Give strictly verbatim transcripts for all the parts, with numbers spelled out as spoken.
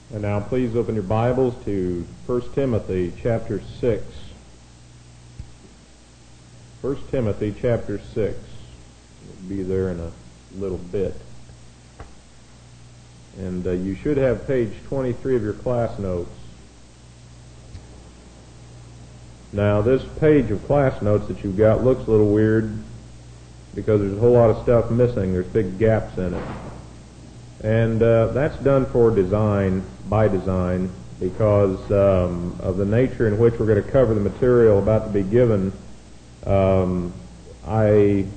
And now please open your Bibles to First Timothy chapter six. First Timothy chapter six. We'll be there in a little bit. And uh, you should have page twenty-three of your class notes. Now this page of class notes that you've got looks a little weird because there's a whole lot of stuff missing. There's big gaps in it. And uh, that's done for design, by design, because um, of the nature in which we're going to cover the material about to be given. Um, I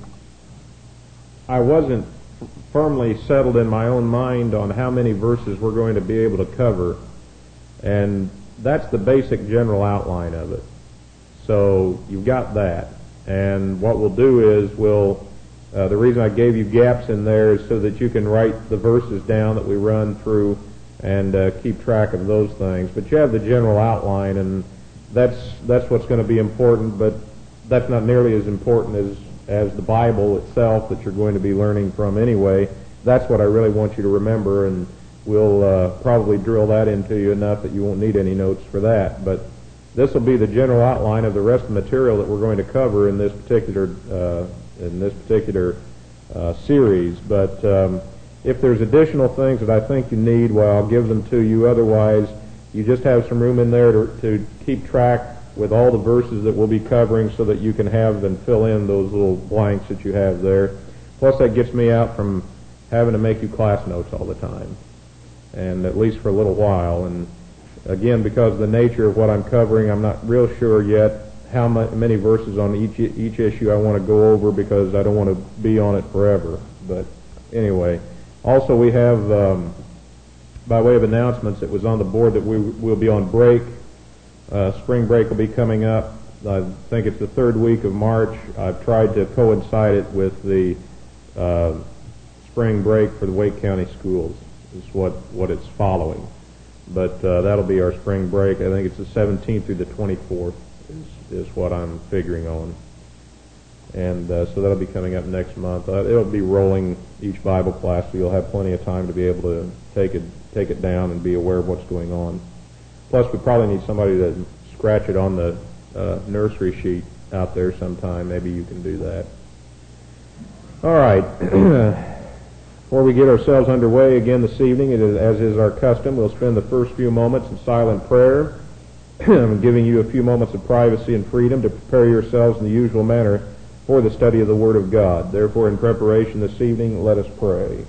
I wasn't firmly settled in my own mind on how many verses we're going to be able to cover, and that's the basic general outline of it. So you've got that, and what we'll do is we'll Uh, the reason I gave you gaps in there is so that you can write the verses down that we run through and uh, keep track of those things. But you have the general outline, and that's that's what's going to be important, but that's not nearly as important as, as the Bible itself that you're going to be learning from anyway. That's what I really want you to remember, and we'll uh, probably drill that into you enough that you won't need any notes for that. But this will be the general outline of the rest of the material that we're going to cover in this particular uh, in this particular uh, series. But um, if there's additional things that I think you need, well, I'll give them to you. Otherwise, you just have some room in there to, to keep track with all the verses that we'll be covering so that you can have and fill in those little blanks that you have there. Plus, that gets me out from having to make you class notes all the time, and at least for a little while. And again, because of the nature of what I'm covering, I'm not real sure yet how many verses on each each issue I want to go over, because I don't want to be on it forever. But anyway, also we have, um, by way of announcements, it was on the board that we will be on break. Uh, spring break will be coming up. I think it's the third week of March. I've tried to coincide it with the uh, spring break for the Wake County schools. Is what what it's following. But uh, that'll be our spring break. I think it's the seventeenth through the twenty-fourth. Is, is what I'm figuring on. And uh, so that'll be coming up next month. Uh, it'll be rolling each Bible class, so you'll have plenty of time to be able to take it take it down and be aware of what's going on. Plus, we probably need somebody to scratch it on the uh, nursery sheet out there sometime. Maybe you can do that. All right. Before we get ourselves underway again this evening, it is, as is our custom, we'll spend the first few moments in silent prayer. I'm giving you a few moments of privacy and freedom to prepare yourselves in the usual manner for the study of the Word of God. Therefore, in preparation this evening, let us pray.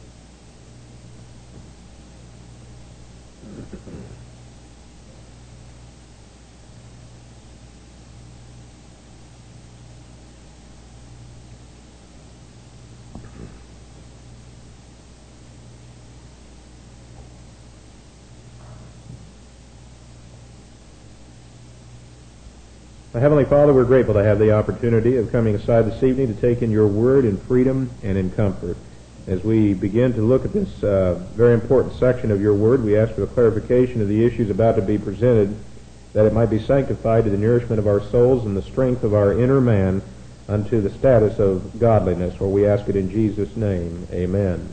My Heavenly Father, we're grateful to have the opportunity of coming aside this evening to take in your word in freedom and in comfort. As we begin to look at this uh, very important section of your word, we ask for the clarification of the issues about to be presented, that it might be sanctified to the nourishment of our souls and the strength of our inner man unto the status of godliness. For we ask it in Jesus' name. Amen.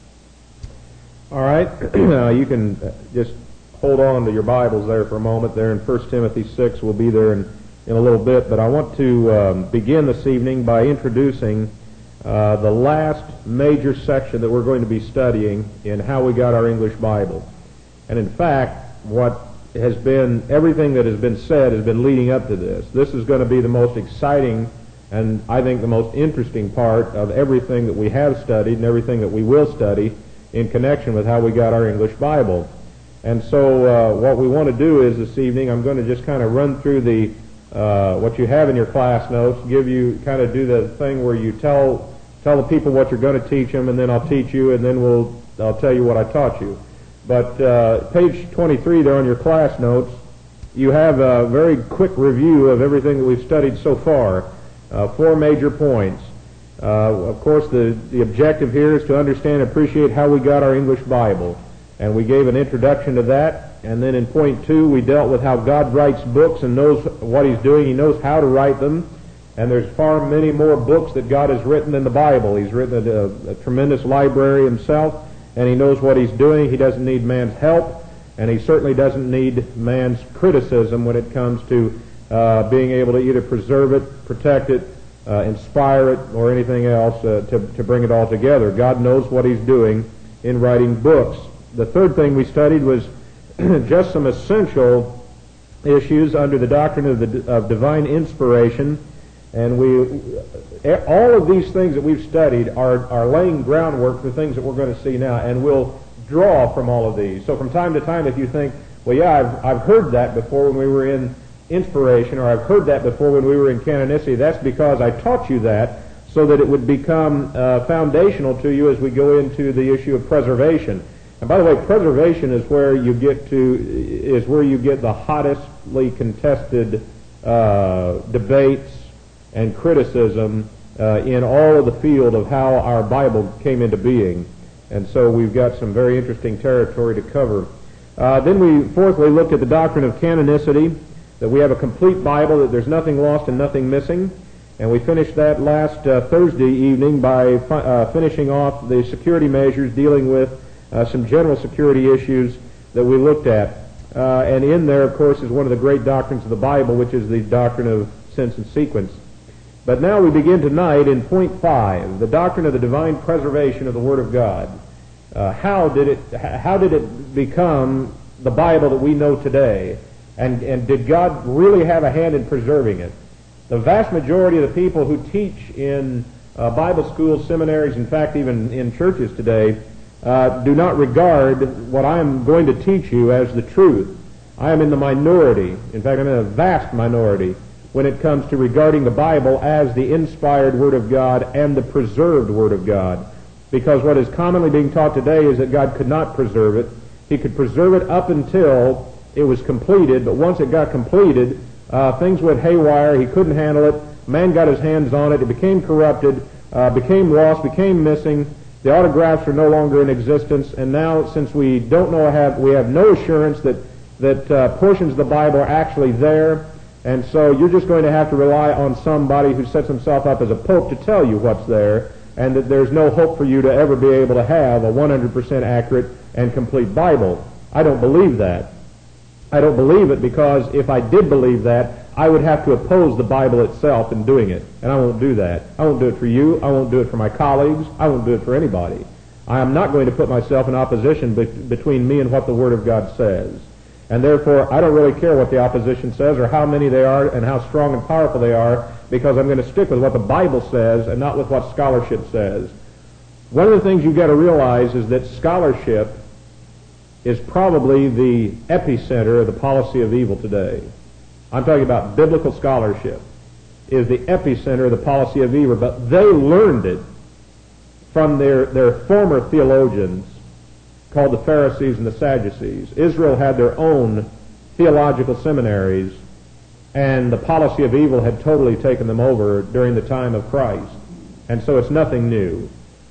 All right. Now you can just hold on to your Bibles there for a moment. There in First Timothy six, we'll be there in in a little bit, but I want to um, begin this evening by introducing uh, the last major section that we're going to be studying in How We Got Our English Bible. And in fact, what has been, everything that has been said has been leading up to this. This is going to be the most exciting and I think the most interesting part of everything that we have studied and everything that we will study in connection with how we got our English Bible. And so uh, what we want to do is this evening, I'm going to just kind of run through the Uh, what you have in your class notes, give you, kind of do the thing where you tell tell the people what you're going to teach them, and then I'll teach you, and then we'll I'll tell you what I taught you. But uh, page twenty-three there on your class notes, you have a very quick review of everything that we've studied so far. Uh, four major points. Uh, of course, the, the objective here is to understand and appreciate how we got our English Bible. And we gave an introduction to that. And then in point two, we dealt with how God writes books and knows what He's doing. He knows how to write them. And there's far many more books that God has written than the Bible. He's written a, a tremendous library Himself, and He knows what He's doing. He doesn't need man's help. and he certainly doesn't need man's criticism when it comes to uh, being able to either preserve it, protect it, uh, inspire it, or anything else uh, to, to bring it all together. God knows what he's doing in writing books. The third thing we studied was just some essential issues under the doctrine of, the, of divine inspiration, and we all of these things that we've studied are, are laying groundwork for things that we're going to see now, and we'll draw from all of these. So from time to time, if you think, well, yeah, I've, I've heard that before when we were in inspiration, or I've heard that before when we were in canonicity, that's because I taught you that so that it would become uh, foundational to you as we go into the issue of preservation. And by the way, preservation is where you get to is where you get the hottestly contested uh, debates and criticism uh, in all of the field of how our Bible came into being. And so we've got some very interesting territory to cover. Uh, then we fourthly looked at the doctrine of canonicity, that we have a complete Bible, that there's nothing lost and nothing missing. And we finished that last uh, Thursday evening by fi- uh, finishing off the security measures dealing with uh, some general security issues that we looked at. Uh, and in there, of course, is one of the great doctrines of the Bible, which is the doctrine of sense and sequence. But now we begin tonight in point five, the doctrine of the divine preservation of the Word of God. Uh, how did it how did it become the Bible that we know today? And, and did God really have a hand in preserving it? The vast majority of the people who teach in uh, Bible schools, seminaries, in fact even in churches today, uh, do not regard what I am going to teach you as the truth. I am in the minority. In fact, I'm in a vast minority when it comes to regarding the Bible as the inspired Word of God and the preserved Word of God. Because what is commonly being taught today is that God could not preserve it. He could preserve it up until it was completed, but once it got completed, uh, things went haywire. He couldn't handle it. Man got his hands on it. It became corrupted, uh, became lost, became missing. The autographs are no longer in existence, and now since we don't know, have we have no assurance that, that uh, portions of the Bible are actually there. And so you're just going to have to rely on somebody who sets himself up as a pope to tell you what's there, and that there's no hope for you to ever be able to have a one hundred percent accurate and complete Bible. I don't believe that. I don't believe it because if I did believe that, I would have to oppose the Bible itself in doing it, and I won't do that. I won't do it for you. I won't do it for my colleagues. I won't do it for anybody. I am not going to put myself in opposition be- between me and what the Word of God says. And therefore, I don't really care what the opposition says or how many they are and how strong and powerful they are, because I'm going to stick with what the Bible says and not with what scholarship says. One of the things you've got to realize is that scholarship is probably the epicenter of the policy of evil today. I'm talking about biblical scholarship is the epicenter of the policy of evil, but they learned it from their, their former theologians called the Pharisees and the Sadducees. Israel had their own theological seminaries, and the policy of evil had totally taken them over during the time of Christ. And so it's nothing new.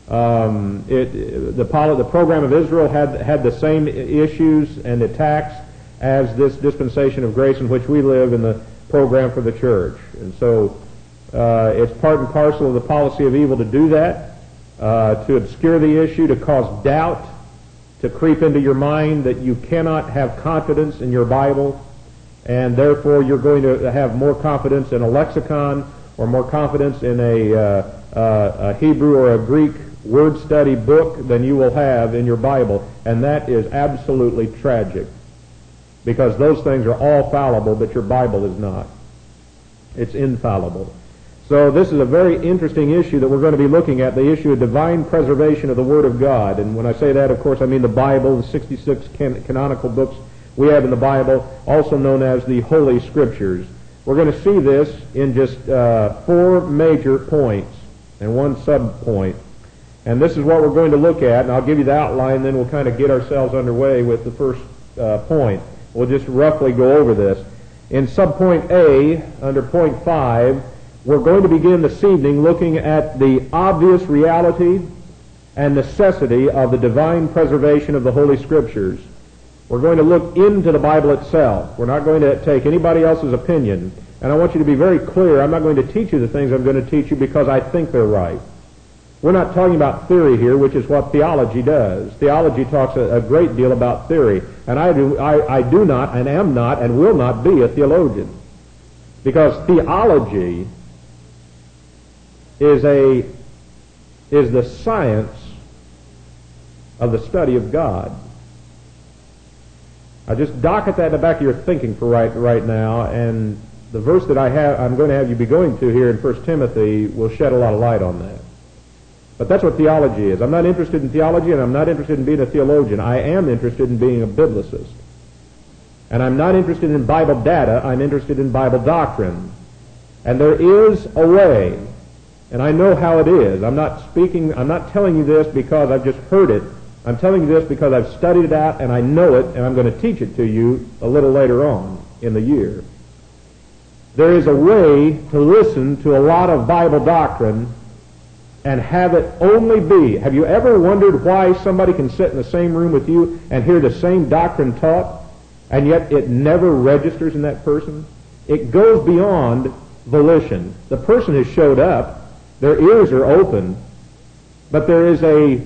Um, it, the, the program of Israel had, had the same issues and attacks as this dispensation of grace in which we live in the program for the church. And so uh, it's part and parcel of the policy of evil to do that, uh, to obscure the issue, to cause doubt, to creep into your mind that you cannot have confidence in your Bible, and therefore you're going to have more confidence in a lexicon or more confidence in a, uh, uh, a Hebrew or a Greek word study book than you will have in your Bible. And that is absolutely tragic, because those things are all fallible, but your Bible is not. It's infallible. So this is a very interesting issue that we're going to be looking at, the issue of divine preservation of the Word of God. And when I say that, of course, I mean the Bible, the sixty-six can- canonical books we have in the Bible, also known as the Holy Scriptures. We're going to see this in just uh, four major points and one sub-point. And this is what we're going to look at, and I'll give you the outline, then we'll kind of get ourselves underway with the first uh, point. We'll just roughly go over this. In sub-point A, under point five, we're going to begin this evening looking at the obvious reality and necessity of the divine preservation of the Holy Scriptures. We're going to look into the Bible itself. We're not going to take anybody else's opinion. And I want you to be very clear, I'm not going to teach you the things I'm going to teach you because I think they're right. We're not talking about theory here, which is what theology does. Theology talks a, a great deal about theory, and I do, I, I do not and am not and will not be a theologian, because theology is a is the science of the study of God. Now just docket that in the back of your thinking for right right now, and the verse that I have, I'm going to have you be going to here in First Timothy will shed a lot of light on that. But that's what theology is. I'm not interested in theology, and I'm not interested in being a theologian. I am interested in being a biblicist. And I'm not interested in Bible data. I'm interested in Bible doctrine. And there is a way, and I know how it is. I'm not speaking, I'm not telling you this because I've just heard it. I'm telling you this because I've studied it out, and I know it, and I'm going to teach it to you a little later on in the year. There is a way to listen to a lot of Bible doctrine and have it only be. Have you ever wondered why somebody can sit in the same room with you and hear the same doctrine taught, and yet it never registers in that person? It goes beyond volition. The person has showed up, their ears are open, but there is a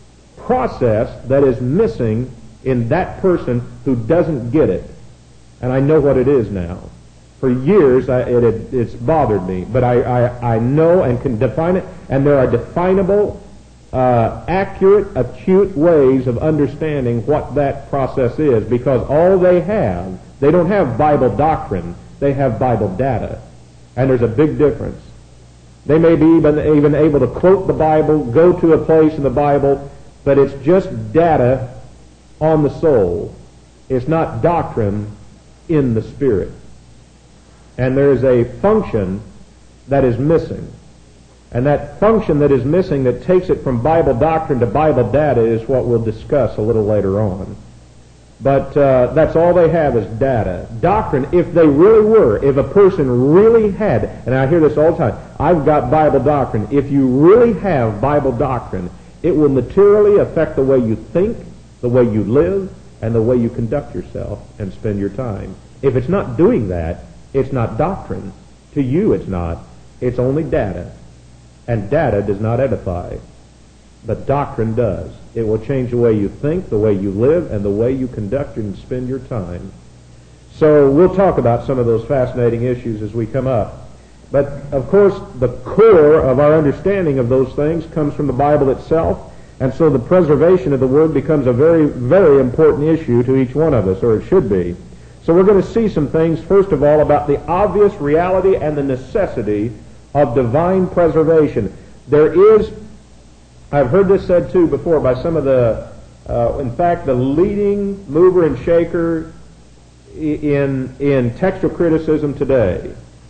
process that is missing in that person who doesn't get it. And I know what it is now. For years, I, it, it, it's bothered me, but I, I, I know and can define it, and there are definable, uh, accurate, acute ways of understanding what that process is, because all they have, they don't have Bible doctrine, they have Bible data, and there's a big difference. They may be even, even able to quote the Bible, go to a place in the Bible, but it's just data on the soul. It's not doctrine in the Spirit. And there is a function that is missing. And that function that is missing that takes it from Bible doctrine to Bible data is what we'll discuss a little later on. But uh, that's all they have is data. Doctrine, if they really were, if a person really had, and I hear this all the time, I've got Bible doctrine. If you really have Bible doctrine, it will materially affect the way you think, the way you live, and the way you conduct yourself and spend your time. If it's not doing that, it's not doctrine. To you it's not. It's only data. And data does not edify. But doctrine does. It will change the way you think, the way you live, and the way you conduct and spend your time. So we'll talk about some of those fascinating issues as we come up. But, of course, the core of our understanding of those things comes from the Bible itself, and so the preservation of the Word becomes a very, very important issue to each one of us, or it should be. So we're going to see some things, first of all, about the obvious reality and the necessity of divine preservation. There is, I've heard this said too before by some of the, uh, in fact, the leading mover and shaker in, in textual criticism today.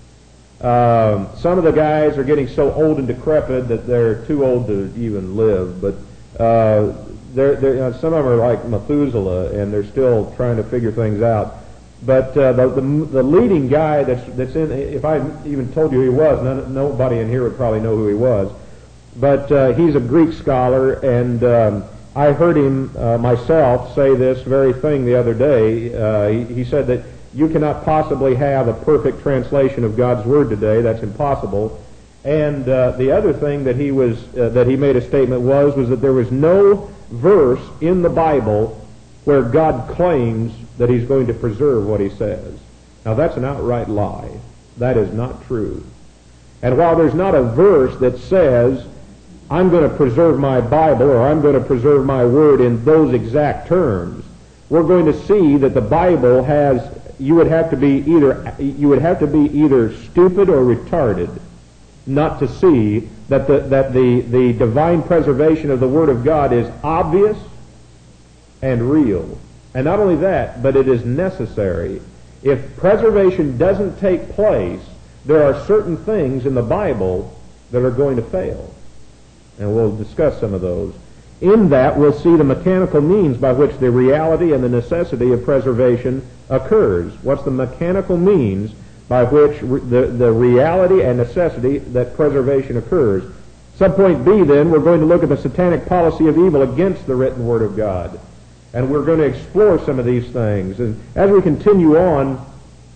Um, some of the guys are getting so old and decrepit that they're too old to even live, but uh, they're, they're, you know, some of them are like Methuselah, and they're still trying to figure things out. But uh, the, the the leading guy that's that's in, if I even told you who he was, none, nobody in here would probably know who he was. But uh, he's a Greek scholar, and um, I heard him uh, myself say this very thing the other day. Uh, he, he said that you cannot possibly have a perfect translation of God's Word today. That's impossible. And uh, the other thing that he was uh, that he made a statement was was that there was no verse in the Bible where God claims that He's going to preserve what He says. Now that's an outright lie. That is not true. And while there's not a verse that says, I'm going to preserve my Bible or I'm going to preserve my Word in those exact terms, we're going to see that the Bible has, you would have to be either, you would have to be either stupid or retarded not to see that the, that the, the divine preservation of the Word of God is obvious and real. And not only that, but it is necessary. If preservation doesn't take place, there are certain things in the Bible that are going to fail. And we'll discuss some of those. In that, we'll see the mechanical means by which the reality and the necessity of preservation occurs. What's the mechanical means by which re- the, the reality and necessity that preservation occurs? Subpoint B, then, we're going to look at the satanic policy of evil against the written Word of God. And we're going to explore some of these things. And as we continue on,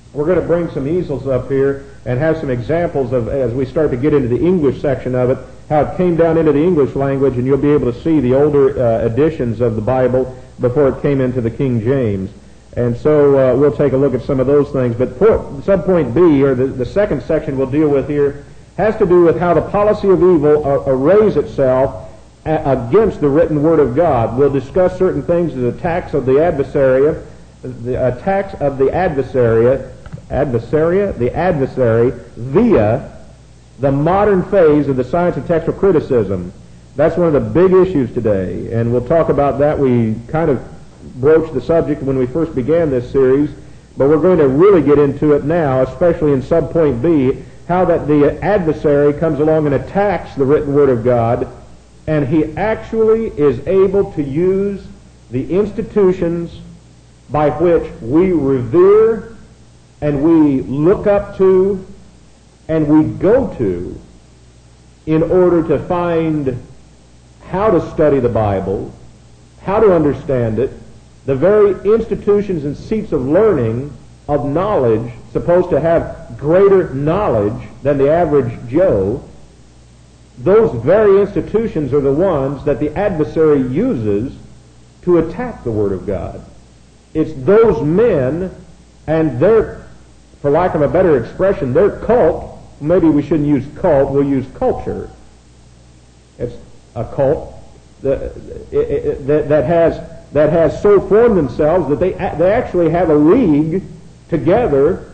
we're going to bring some easels up here and have some examples of, as we start to get into the English section of it, how it came down into the English language, and you'll be able to see the older uh, editions of the Bible before it came into the King James. And so uh, we'll take a look at some of those things. But point, subpoint B, or the, the second section we'll deal with here, has to do with how the policy of evil uh, arrays itself a- against the written Word of God. We'll discuss certain things as attacks of the adversary, the attacks of the adversary, adversaria, the adversary via the modern phase of the science of textual criticism. That's one of the big issues today, and we'll talk about that. We kind of broached the subject when we first began this series, but we're going to really get into it now, especially in subpoint B, how that the adversary comes along and attacks the written Word of God, and he actually is able to use the institutions by which we revere and we look up to and we go to in order to find how to study the Bible, how to understand it, the very institutions and seats of learning, of knowledge, supposed to have greater knowledge than the average Joe. Those very institutions are the ones that the adversary uses to attack the Word of God. It's those men and their, for lack of a better expression, their cult. Maybe we shouldn't use cult, we'll use culture. It's a cult that, that, that has that has so formed themselves that they they actually have a league together.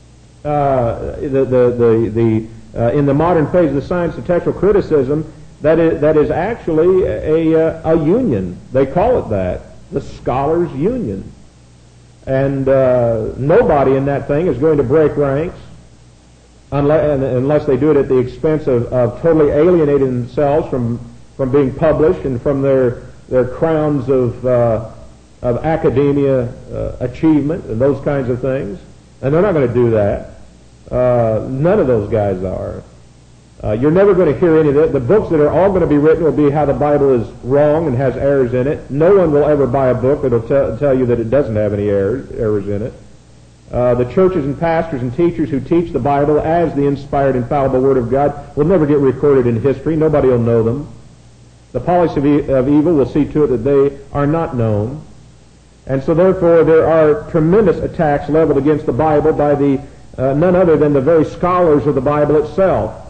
Uh, the the the, the uh, in the modern phase of the science of textual criticism, that is that is actually a a, a union. They call it that, the Scholars Union, and uh, nobody in that thing is going to break ranks unless unless they do it at the expense of, of totally alienating themselves from from being published and from their their crowns of uh, of academia uh, achievement and those kinds of things. And they're not going to do that. Uh, none of those guys are. Uh, you're never going to hear any of it. The books that are all going to be written will be how the Bible is wrong and has errors in it. No one will ever buy a book that will tell, tell you that it doesn't have any errors, errors in it. Uh, the churches and pastors and teachers who teach the Bible as the inspired, infallible Word of God will never get recorded in history. Nobody will know them. The policy of, e- of evil will see to it that they are not known. And so therefore there are tremendous attacks leveled against the Bible by the uh, none other than the very scholars of the Bible itself.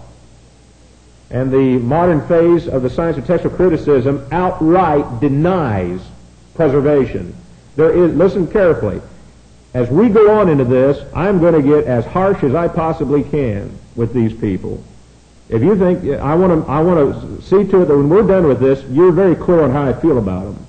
And the modern phase of the science of textual criticism outright denies preservation. There is, listen carefully, as we go on into this, I'm going to get as harsh as I possibly can with these people. If you think, I want to I want to see to it that when we're done with this, you're very clear on how I feel about them.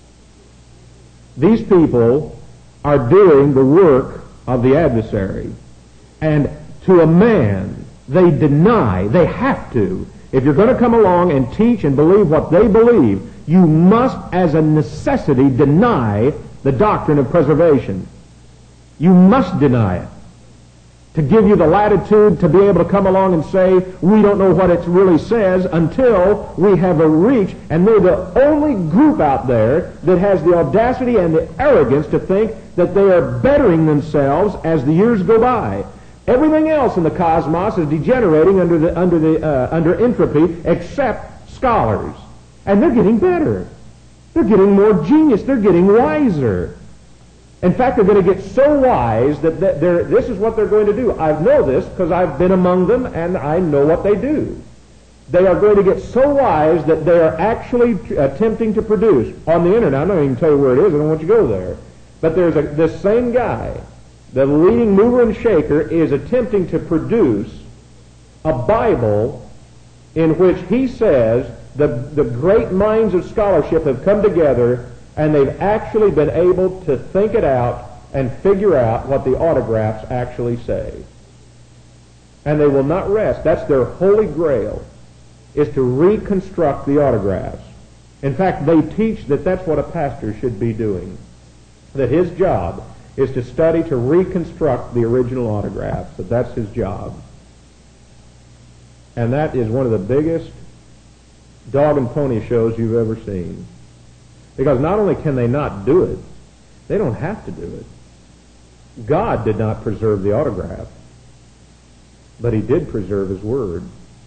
These people are doing the work of the adversary. And to a man, they deny, they have to. If you're going to come along and teach and believe what they believe, you must, as a necessity, deny the doctrine of preservation. You must deny it. To give you the latitude to be able to come along and say, we don't know what it really says until we have a reach, and they're the only group out there that has the audacity and the arrogance to think that they are bettering themselves as the years go by. Everything else in the cosmos is degenerating under the under the uh, under entropy, except scholars, and they're getting better. They're getting more genius. They're getting wiser. In fact, they're going to get so wise that they're, this is what they're going to do. I know this because I've been among them and I know what they do. They are going to get so wise that they are actually attempting to produce on the internet. I'm not even tell you where it is. I don't want you to go there. But there's a, this same guy, the leading mover and shaker, is attempting to produce a Bible in which he says the, the great minds of scholarship have come together and they've actually been able to think it out and figure out what the autographs actually say. And they will not rest. That's their holy grail, is to reconstruct the autographs. In fact, they teach that that's what a pastor should be doing, that his job is to study to reconstruct the original autographs, that that's his job. And that is one of the biggest dog and pony shows you've ever seen. Because not only can they not do it, they don't have to do it. God did not preserve the autograph, but he did preserve his word.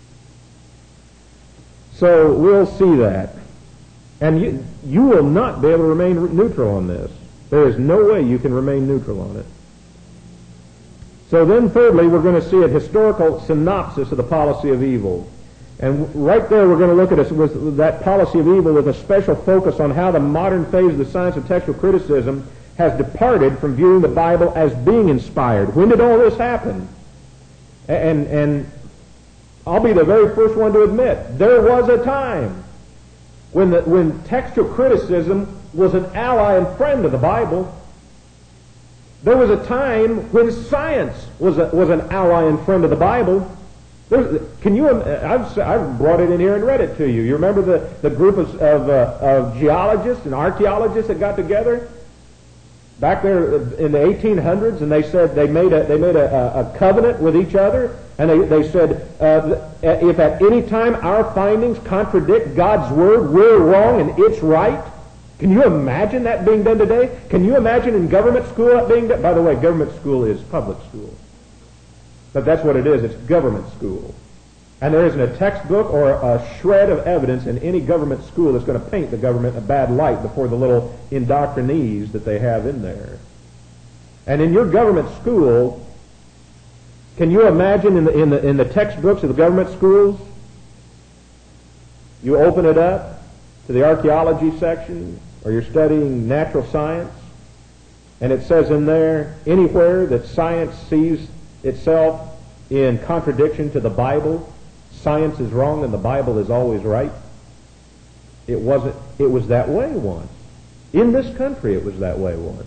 So we'll see that. And you, you will not be able to remain neutral on this. There is no way you can remain neutral on it. So then thirdly, we're going to see a historical synopsis of the policy of evil. And right there we're going to look at it with that policy of evil with a special focus on how the modern phase of the science of textual criticism has departed from viewing the Bible as being inspired. When did all this happen? And, and I'll be the very first one to admit, there was a time when, the, when textual criticism was an ally and friend of the Bible. There was a time when science was, a, was an ally and friend of the Bible. There's, can you? I've, I've brought it in here and read it to you. You remember the, the group of, of, uh, of geologists and archaeologists that got together back there in the eighteen hundreds, and they said they made a they made a, a covenant with each other, and they they said uh, if at any time our findings contradict God's word, we're wrong and it's right. Can you imagine that being done today? Can you imagine in government school that being done? By the way, government school is public school. But that's what it is. It's government school. And there isn't a textbook or a shred of evidence in any government school that's going to paint the government in a bad light before the little indoctrinees that they have in there. And in your government school, can you imagine in the, in the, in the textbooks of the government schools, you open it up to the archaeology section, or you're studying natural science, and it says in there, anywhere that science sees itself in contradiction to the Bible, science is wrong and the Bible is always right. It wasn't, it was that way once. In this country it was that way once.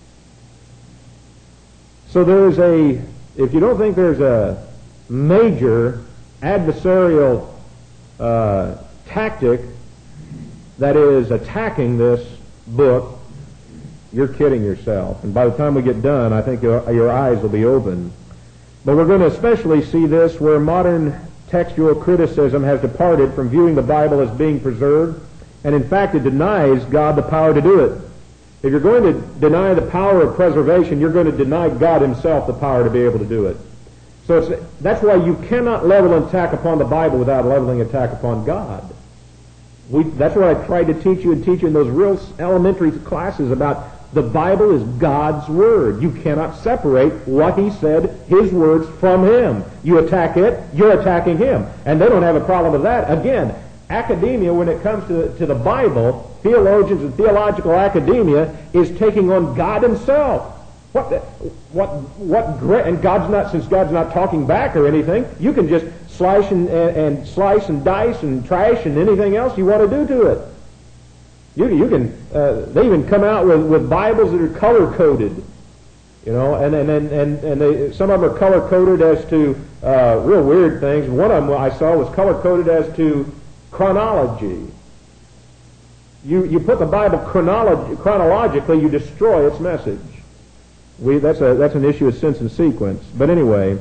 So there's a, if you don't think there's a major adversarial uh, tactic that is attacking this book, you're kidding yourself. And by the time we get done, I think your, your eyes will be open. But we're going to especially see this where modern textual criticism has departed from viewing the Bible as being preserved, and in fact it denies God the power to do it. If you're going to deny the power of preservation, you're going to deny God himself the power to be able to do it. So it's, that's why you cannot level an attack upon the Bible without leveling an attack upon God. We, that's what I tried to teach you and teach you in those real elementary classes about the Bible is God's Word. You cannot separate what He said, His words, from Him. You attack it, you're attacking Him. And they don't have a problem with that. Again, academia, when it comes to the, to the Bible, theologians and theological academia is taking on God Himself. What, what, what great, and God's not, since God's not talking back or anything, you can just slice and, and, and slice and dice and trash and anything else you want to do to it. You, you can, uh, they even come out with, with Bibles that are color-coded, you know, and and and and, and they, some of them are color-coded as to uh, real weird things. One of them I saw was color-coded as to chronology. You you put the Bible chronolog- chronologically, you destroy its message. We that's a that's an issue of sense and sequence. But anyway,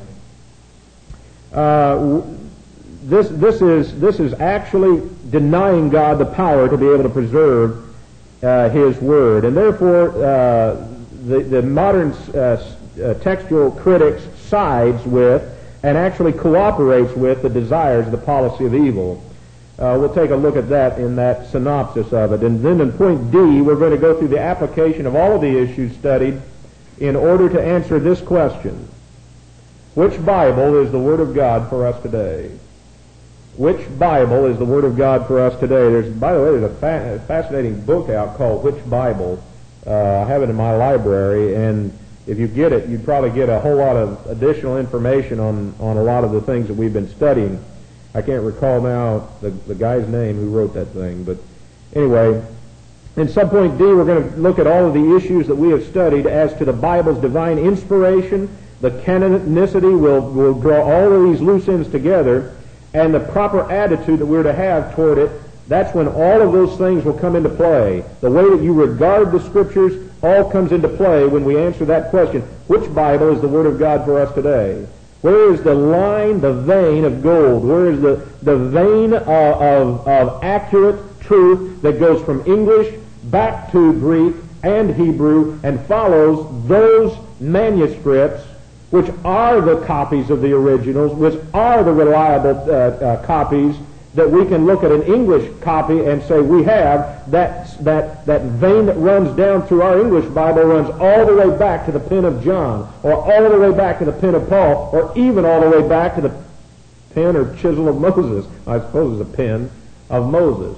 uh, this this is this is actually denying God the power to be able to preserve uh, His Word, and therefore uh, the the modern uh, uh, textual critics sides with and actually cooperates with the desires of the policy of evil. Uh, we'll take a look at that in that synopsis of it, and then in point D, we're going to go through the application of all of the issues studied in order to answer this question: which Bible is the Word of God for us today? Which Bible is the Word of God for us today? There's, by the way, there's a, fa- a fascinating book out called Which Bible? Uh, I have it in my library, and if you get it, you'd probably get a whole lot of additional information on, on a lot of the things that we've been studying. I can't recall now the, the guy's name who wrote that thing, but anyway, in subpoint D, we're going to look at all of the issues that we have studied as to the Bible's divine inspiration. The canonicity will will draw all of these loose ends together, and the proper attitude that we're to have toward it. That's when all of those things will come into play. The way that you regard the Scriptures all comes into play when we answer that question: which Bible is the Word of God for us today? Where is the line, the vein of gold? Where is the, the vein of, of, of accurate truth that goes from English back to Greek, and Hebrew and follows those manuscripts, which are the copies of the originals, which are the reliable uh, uh, copies that we can look at an English copy and say we have, that, that, that vein that runs down through our English Bible runs all the way back to the pen of John, or all the way back to the pen of Paul, or even all the way back to the pen or chisel of Moses. I suppose it's a pen of Moses.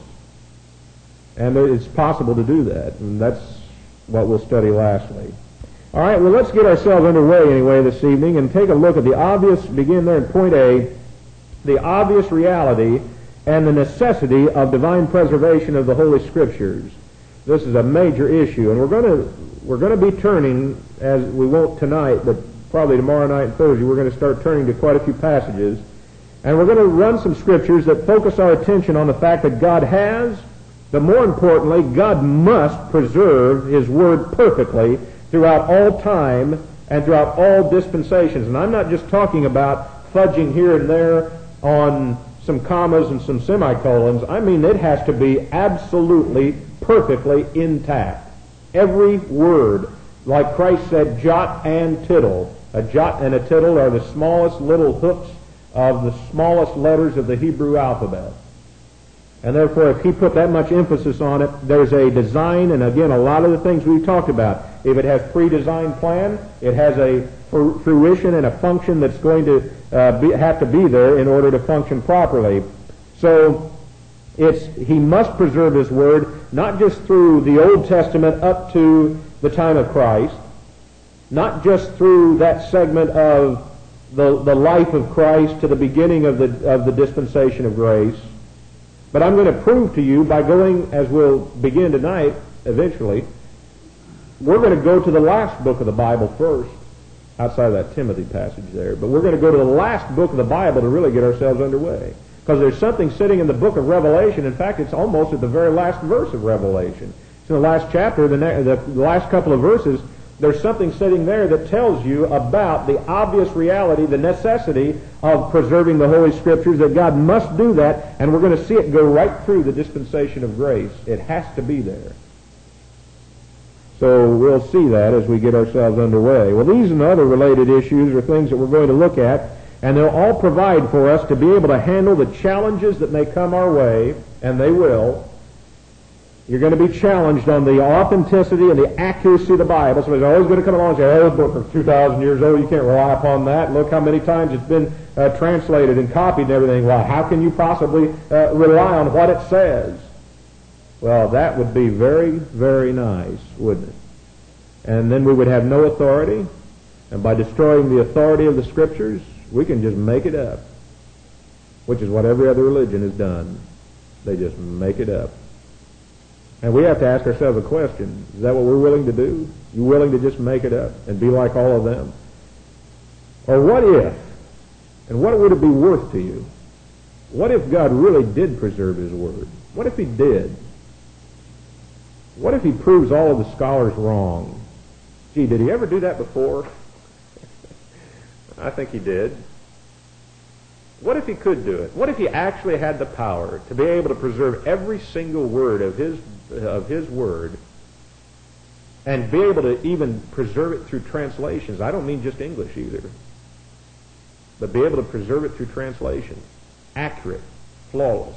And it's possible to do that, and that's what we'll study lastly. All right, well, let's get ourselves underway anyway this evening and take a look at the obvious, begin there in point A, the obvious reality and the necessity of divine preservation of the Holy Scriptures. This is a major issue, and we're going to we're going to be turning, as we won't tonight, but probably tomorrow night and Thursday, we're going to start turning to quite a few passages, and we're going to run some scriptures that focus our attention on the fact that God has, but more importantly, God must preserve His Word perfectly throughout all time and throughout all dispensations. And I'm not just talking about fudging here and there on some commas and some semicolons. I mean, it has to be absolutely, perfectly intact. Every word, like Christ said, jot and tittle. A jot and a tittle are the smallest little hooks of the smallest letters of the Hebrew alphabet. And therefore, if he put that much emphasis on it, there's a design, and again, a lot of the things we've talked about. If it has pre-designed plan, it has a fruition and a function that's going to uh, be, have to be there in order to function properly. So, it's he must preserve His Word, not just through the Old Testament up to the time of Christ, not just through that segment of the, the life of Christ to the beginning of the, of the dispensation of grace, but I'm going to prove to you by going, as we'll begin tonight, eventually, we're going to go to the last book of the Bible first, outside of that Timothy passage there, but we're going to go to the last book of the Bible to really get ourselves underway. Because there's something sitting in the book of Revelation. In fact, it's almost at the very last verse of Revelation. It's in the last chapter, the, ne- the last couple of verses, there's something sitting there that tells you about the obvious reality, the necessity of preserving the Holy Scriptures, that God must do that, and we're going to see it go right through the dispensation of grace. It has to be there. So we'll see that as we get ourselves underway. Well, these and other related issues are things that we're going to look at, and they'll all provide for us to be able to handle the challenges that may come our way, and they will. You're going to be challenged on the authenticity and the accuracy of the Bible. Somebody's always going to come along and say, oh, this book is two thousand years old, you can't rely upon that. Look how many times it's been uh, translated and copied and everything. Well, how can you possibly uh, rely on what it says? Well, that would be very, very nice, wouldn't it? And then we would have no authority, and by destroying the authority of the Scriptures, we can just make it up, which is what every other religion has done. They just make it up. And we have to ask ourselves a question. Is that what we're willing to do? You willing to just make it up and be like all of them? Or what if, and what would it be worth to you? What if God really did preserve His Word? What if He did? What if He proves all of the scholars wrong? Gee, did He ever do that before? I think He did. What if He could do it? What if He actually had the power to be able to preserve every single word of His of His Word and be able to even preserve it through translations? I don't mean just English either, but be able to preserve it through translation. Accurate, flawless.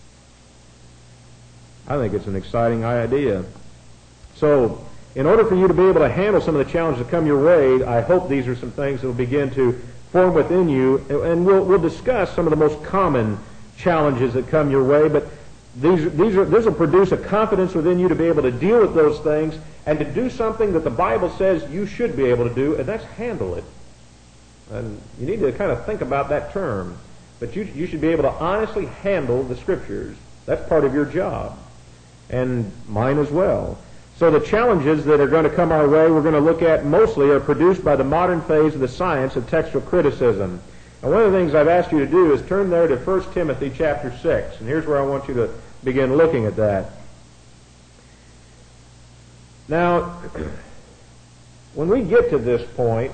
I think it's an exciting idea. So, in order for you to be able to handle some of the challenges that come your way, I hope these are some things that will begin to form within you, and we'll, we'll discuss some of the most common challenges that come your way, but these, these are, this will produce a confidence within you to be able to deal with those things and to do something that the Bible says you should be able to do, and that's handle it. And you need to kind of think about that term, but you, you should be able to honestly handle the Scriptures. That's part of your job, and mine as well. So the challenges that are going to come our way, we're going to look at mostly are produced by the modern phase of the science of textual criticism. And one of the things I've asked you to do is turn there to First Timothy chapter six. And here's where I want you to begin looking at that. Now, when we get to this point,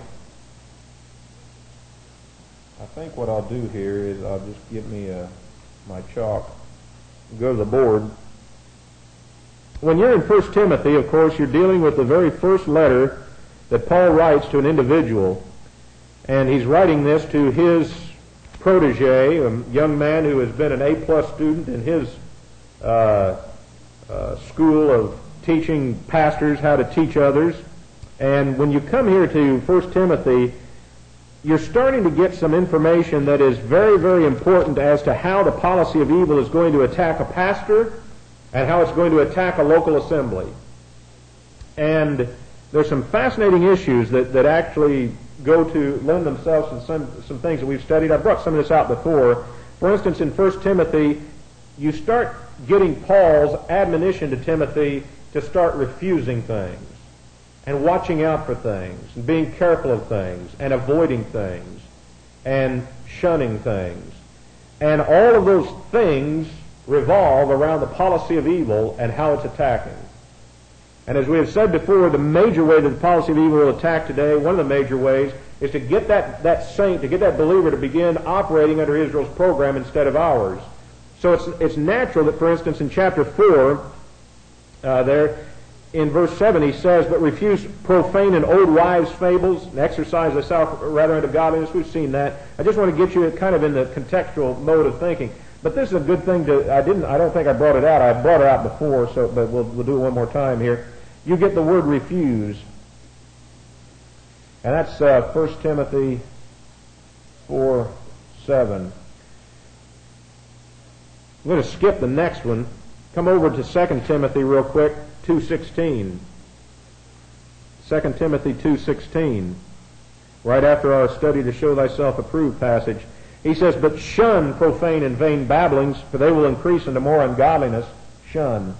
I think what I'll do here is I'll just get me a, my chalk, go to the board. when you're in First Timothy, of course, you're dealing with the very first letter that Paul writes to an individual. And he's writing this to his protege, a young man who has been an A-plus student in his uh, uh, school of teaching pastors how to teach others. And when you come here to First Timothy, you're starting to get some information that is very, very important as to how the policy of evil is going to attack a pastor and how it's going to attack a local assembly. And there's some fascinating issues that, that actually go to lend themselves to some, some things that we've studied. I've brought some of this out before. For instance, in First Timothy, you start getting Paul's admonition to Timothy to start refusing things and watching out for things and being careful of things and avoiding things and shunning things. And all of those things revolve around the policy of evil and how it's attacking. And as we have said before, the major way that the policy of evil will attack today, one of the major ways, is to get that, that saint, to get that believer to begin operating under Israel's program instead of ours. So it's, it's natural that, for instance, in chapter four, uh, there, in verse seven, he says, "But refuse profane and old wives' fables, and exercise thyself rather unto godliness." We've seen that. I just want to get you kind of in the contextual mode of thinking. But this is a good thing to, I didn't, I don't think I brought it out. I brought it out before, so, but we'll, we'll do it one more time here. You get the word refuse. And that's uh, First Timothy four seven. I'm going to skip the next one. Come over to Second Timothy real quick, two sixteen. Second Timothy two sixteen. Right after our study to show thyself approved passage. He says, "But shun profane and vain babblings, for they will increase into more ungodliness." Shun.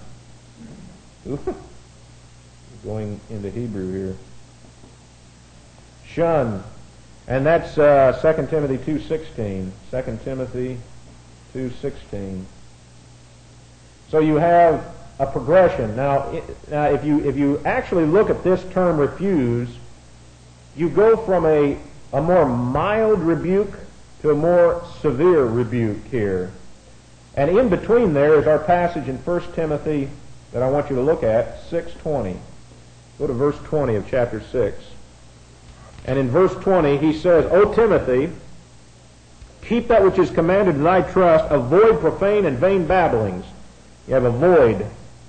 Going into Hebrew here. Shun. And that's uh, Second Timothy two sixteen. Second Timothy two sixteen. So you have a progression. Now, it, now if you if you actually look at this term refuse, you go from a, a more mild rebuke to a more severe rebuke here. And in between there is our passage in First Timothy that I want you to look at, six twenty. Go to verse twenty of chapter six. And in verse twenty he says, "O Timothy, keep that which is commanded in thy trust, avoid profane and vain babblings." You have avoid.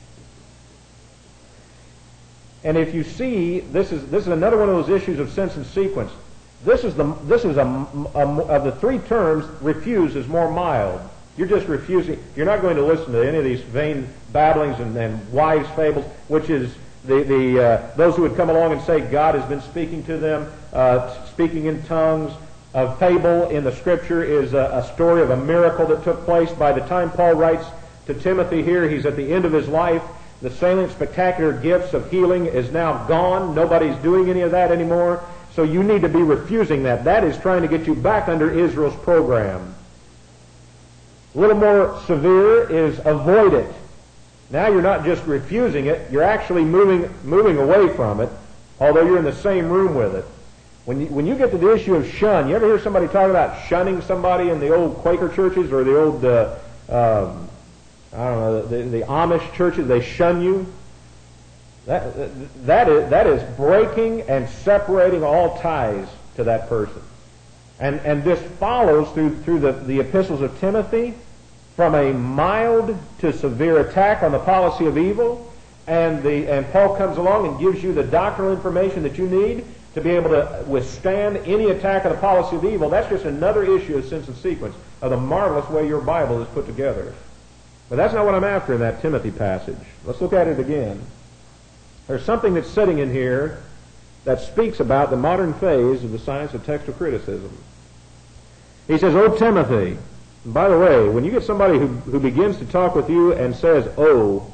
And if you see, this is this is another one of those issues of sense and sequence. This is the this is a, a of the three terms. Refuse is more mild. You're just refusing. You're not going to listen to any of these vain babblings and, and wives' fables, which is the the uh, those who would come along and say God has been speaking to them, uh, speaking in tongues. A fable in the Scripture is a, a story of a miracle that took place. By the time Paul writes to Timothy here, he's at the end of his life. The salient, spectacular gifts of healing is now gone. Nobody's doing any of that anymore. So you need to be refusing that. That is trying to get you back under Israel's program. A little more severe is avoid it. Now you're not just refusing it, you're actually moving moving away from it, although you're in the same room with it. When you, when you get to the issue of shun, you ever hear somebody talk about shunning somebody in the old Quaker churches or the old, uh, um, I don't know, the, the Amish churches? They shun you. That, that, is, that is breaking and separating all ties to that person. And, and this follows through, through the, the epistles of Timothy from a mild to severe attack on the policy of evil. And, the, and Paul comes along and gives you the doctrinal information that you need to be able to withstand any attack of the policy of evil. That's just another issue of sense and sequence of the marvelous way your Bible is put together. But that's not what I'm after in that Timothy passage. Let's look at it again. There's something that's sitting in here that speaks about the modern phase of the science of textual criticism. He says, "O Timothy," and by the way, when you get somebody who, who begins to talk with you and says, "Oh,"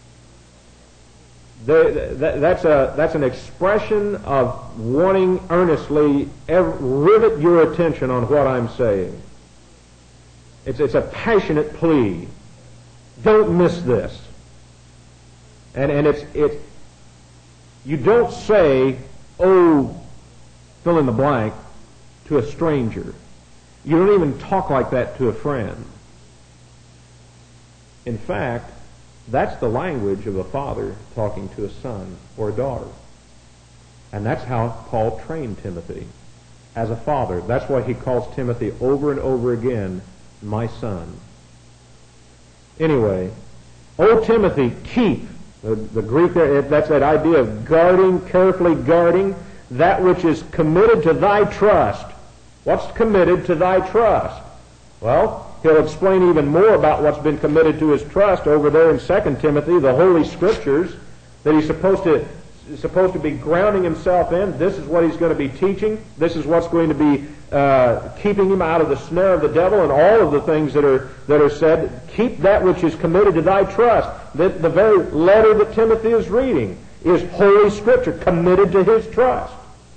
they, that, that's, a, that's an expression of wanting earnestly ever, rivet your attention on what I'm saying. It's, it's a passionate plea. Don't miss this. And, and it's, it, you don't say, "Oh, fill in the blank," to a stranger. You don't even talk like that to a friend. In fact, That's the language of a father talking to a son or a daughter. And that's how Paul trained Timothy as a father. That's why he calls Timothy over and over again, my son. Anyway, O Timothy, keep. The, the Greek there, that's that idea of guarding, carefully guarding that which is committed to thy trust. What's committed to thy trust? Well, he'll explain even more about what's been committed to his trust over there in Second Timothy, the Holy Scriptures, that he's supposed to supposed to be grounding himself in. This is what he's going to be teaching. This is what's going to be uh, keeping him out of the snare of the devil, and all of the things that are that are said. Keep that which is committed to thy trust. The, the very letter that Timothy is reading is Holy Scripture, committed to his trust.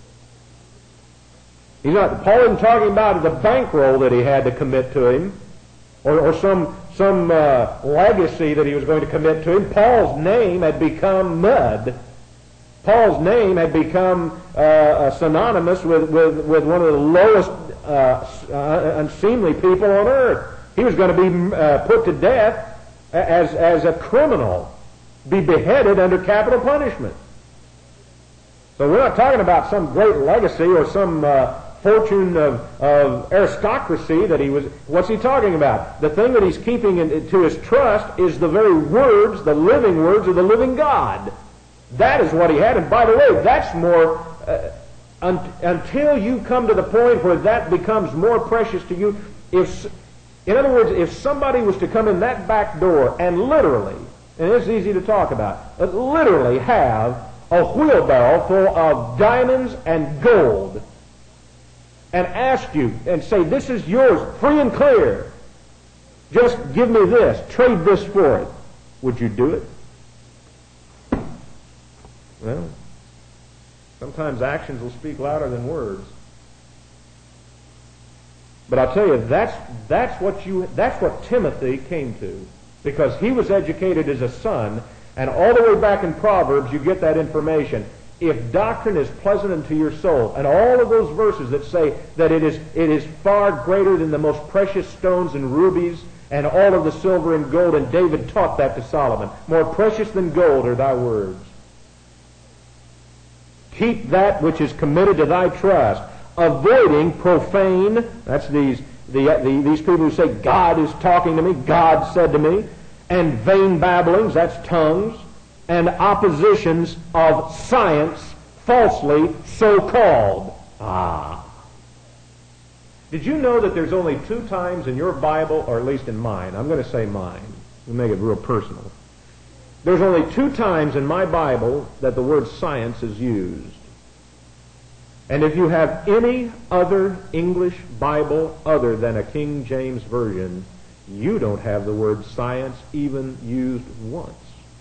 He's not, Paul isn't talking about the bankroll that he had to commit to him, or, or some some uh, legacy that he was going to commit to him. Paul's name had become mud. Paul's name had become uh, synonymous with, with, with one of the lowest uh, uh, unseemly people on earth. He was going to be uh, put to death as, as a criminal, be beheaded under capital punishment. So we're not talking about some great legacy or some uh, fortune of, of aristocracy that he was. What's he talking about? The thing that he's keeping in, to his trust is the very words, the living words of the living God. That is what he had. And by the way, that's more, uh, un- until you come to the point where that becomes more precious to you. If, in other words, if somebody was to come in that back door and literally, and it's easy to talk about, but literally have a wheelbarrow full of diamonds and gold, and ask you and say, this is yours, free and clear, just give me this, trade this for it, would you do it? Well, sometimes actions will speak louder than words. But I'll tell you, that's that's what you that's what Timothy came to, because he was educated as a son, and all the way back in Proverbs you get that information. If doctrine is pleasant unto your soul, and all of those verses that say that it is it is far greater than the most precious stones and rubies and all of the silver and gold, and David taught that to Solomon. More precious than gold are thy words. Keep that which is committed to thy trust, avoiding profane, that's these the, the, these people who say, God is talking to me, God said to me, and vain babblings, that's tongues, and oppositions of science, falsely so called. Ah. Did you know that there's only two times in your Bible, or at least in mine, I'm going to say mine, we'll make it real personal. There's only two times in my Bible that the word science is used. And if you have any other English Bible other than a King James Version, you don't have the word science even used once.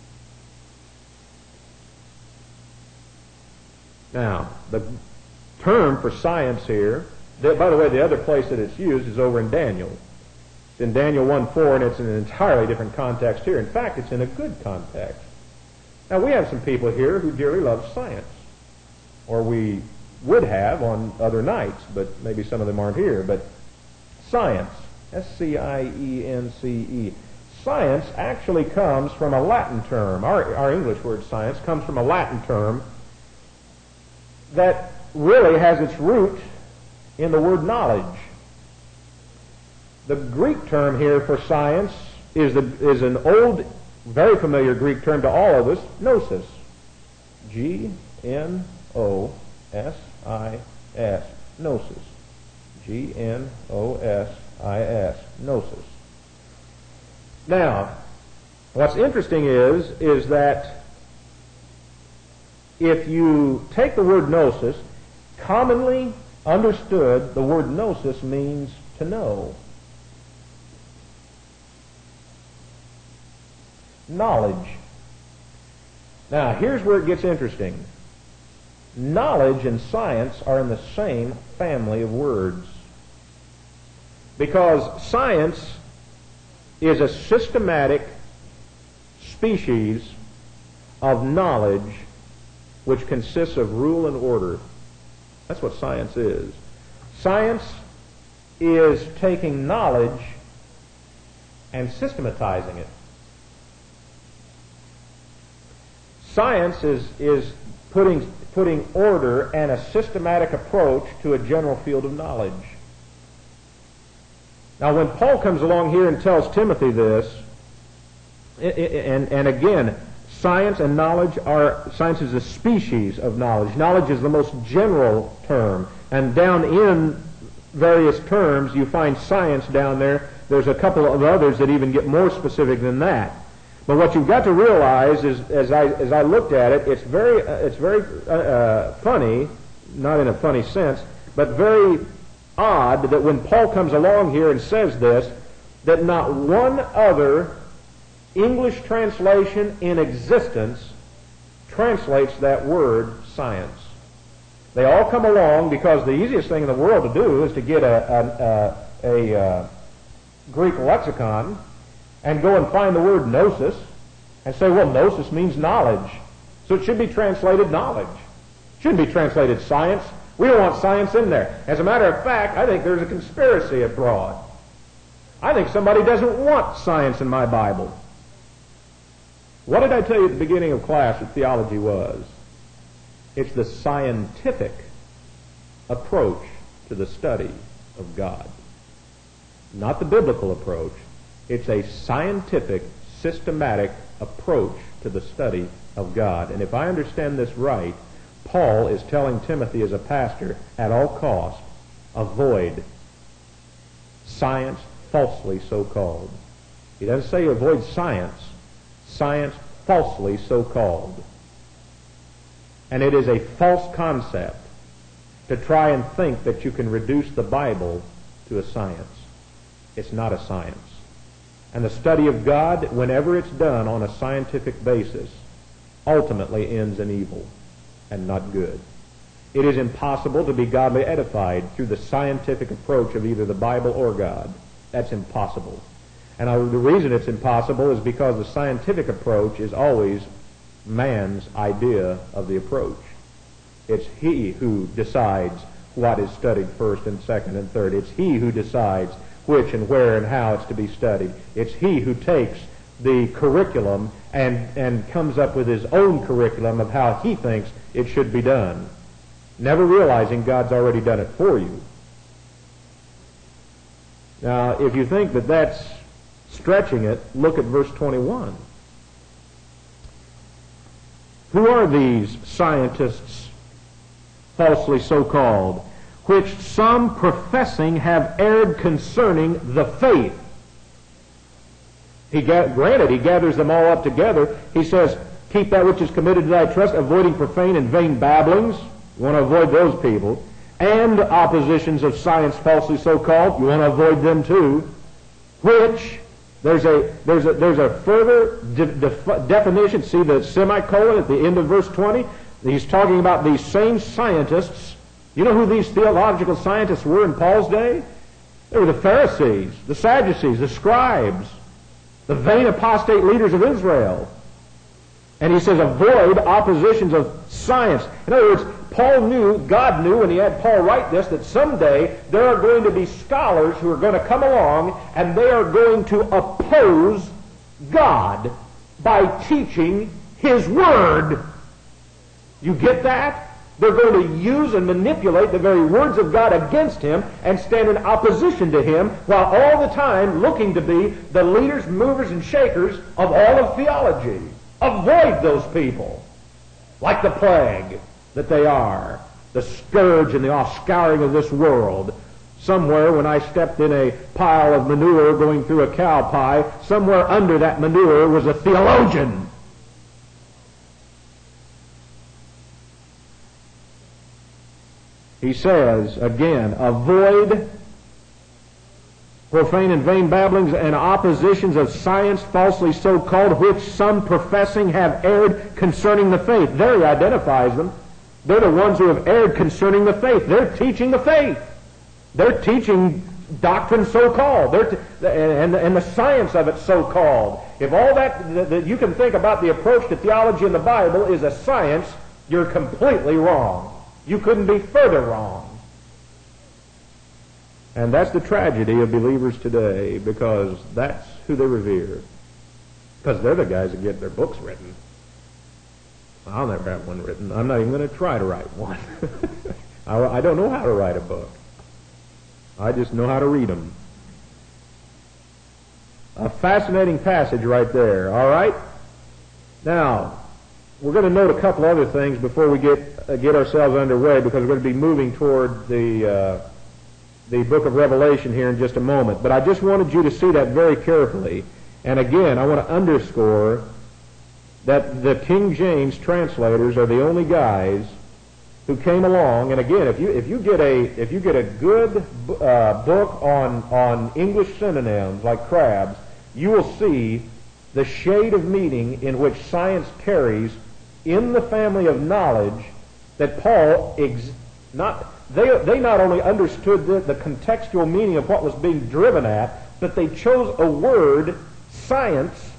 Now, the term for science here, by the way, the other place that it's used is over in Daniel. It's in Daniel one four, and it's in an entirely different context here. In fact, it's in a good context. Now, we have some people here who dearly love science, or we would have on other nights, but maybe some of them aren't here. But science, S C I E N C E, science actually comes from a Latin term. Our, our English word science comes from a Latin term that really has its root in the word knowledge. The Greek term here for science is, the, is an old, very familiar Greek term to all of us, gnosis. G N O S I S, gnosis. G N O S I S, gnosis. Now, what's interesting is, is that if you take the word gnosis, commonly understood, the word gnosis means to know. Knowledge. Now, here's where it gets interesting. Knowledge and science are in the same family of words, because science is a systematic species of knowledge which consists of rule and order. That's what science is. Science is taking knowledge and systematizing it. Science is, is putting, putting order and a systematic approach to a general field of knowledge. Now, when Paul comes along here and tells Timothy this, and, and again, science and knowledge are, science is a species of knowledge. Knowledge is the most general term. And down in various terms, you find science down there. There's a couple of others that even get more specific than that. But what you've got to realize is, as I, as I looked at it, it's very, uh, it's very uh, uh, funny, not in a funny sense, but very odd that when Paul comes along here and says this, that not one other English translation in existence translates that word science. They all come along because the easiest thing in the world to do is to get a, a, a, a uh, Greek lexicon and go and find the word gnosis and say, well, gnosis means knowledge. So it should be translated knowledge. It shouldn't be translated science. We don't want science in there. As a matter of fact, I think there's a conspiracy abroad. I think somebody doesn't want science in my Bible. What did I tell you at the beginning of class that theology was? It's the scientific approach to the study of God. Not the biblical approach. It's a scientific, systematic approach to the study of God. And if I understand this right, Paul is telling Timothy as a pastor, at all cost, avoid science falsely so called. He doesn't say avoid science. Science falsely so called. And it is a false concept to try and think that you can reduce the Bible to a science. It's not a science. And the study of God, whenever it's done on a scientific basis, ultimately ends in evil and not good. It is impossible to be godly edified through the scientific approach of either the Bible or God. That's impossible. And I, the reason it's impossible is because the scientific approach is always man's idea of the approach. It's he who decides what is studied first and second and third. It's he who decides which and where and how it's to be studied. It's he who takes the curriculum and, and comes up with his own curriculum of how he thinks it should be done, never realizing God's already done it for you. Now, if you think that that's stretching it, look at verse twenty-one. Who are these scientists, falsely so called, which some professing have erred concerning the faith? He ga- granted, he gathers them all up together. He says, keep that which is committed to thy trust, avoiding profane and vain babblings. You want to avoid those people. And oppositions of science falsely so called. You want to avoid them too. Which, there's a, there's a, there's a further de- de- definition. See the semicolon at the end of verse twenty? He's talking about these same scientists. You know who these theological scientists were in Paul's day? They were the Pharisees, the Sadducees, the scribes, the vain apostate leaders of Israel. And he says, avoid oppositions of science. In other words, Paul knew, God knew when he had Paul write this, that someday there are going to be scholars who are going to come along and they are going to oppose God by teaching His Word. You get that? They're going to use and manipulate the very words of God against Him and stand in opposition to Him, while all the time looking to be the leaders, movers, and shakers of all of theology. Avoid those people, like the plague that they are, the scourge and the offscouring of this world. Somewhere when I stepped in a pile of manure going through a cow pie, somewhere under that manure was a theologian. He says, again, avoid profane and vain babblings and oppositions of science falsely so called, which some professing have erred concerning the faith. There he identifies them. They're the ones who have erred concerning the faith. They're teaching the faith. They're teaching doctrine so called. They're t- and, and the science of it so called. If all that, that you can think about the approach to theology in the Bible is a science, you're completely wrong. You couldn't be further wrong. And that's the tragedy of believers today, because that's who they revere. Because they're the guys that get their books written. I'll never have one written. I'm not even going to try to write one. I, I don't know how to write a book. I just know how to read them. A fascinating passage right there, all right? Now, we're going to note a couple other things before we get uh, get ourselves underway, because we're going to be moving toward the uh, the book of Revelation here in just a moment. But I just wanted you to see that very carefully. And again, I want to underscore that the King James translators are the only guys who came along. And again, if you if you get a if you get a good uh, book on on English synonyms like Crabbe's, you will see the shade of meaning in which science carries in the family of knowledge that Paul ex- not they they not only understood the, the contextual meaning of what was being driven at, but they chose a word, science,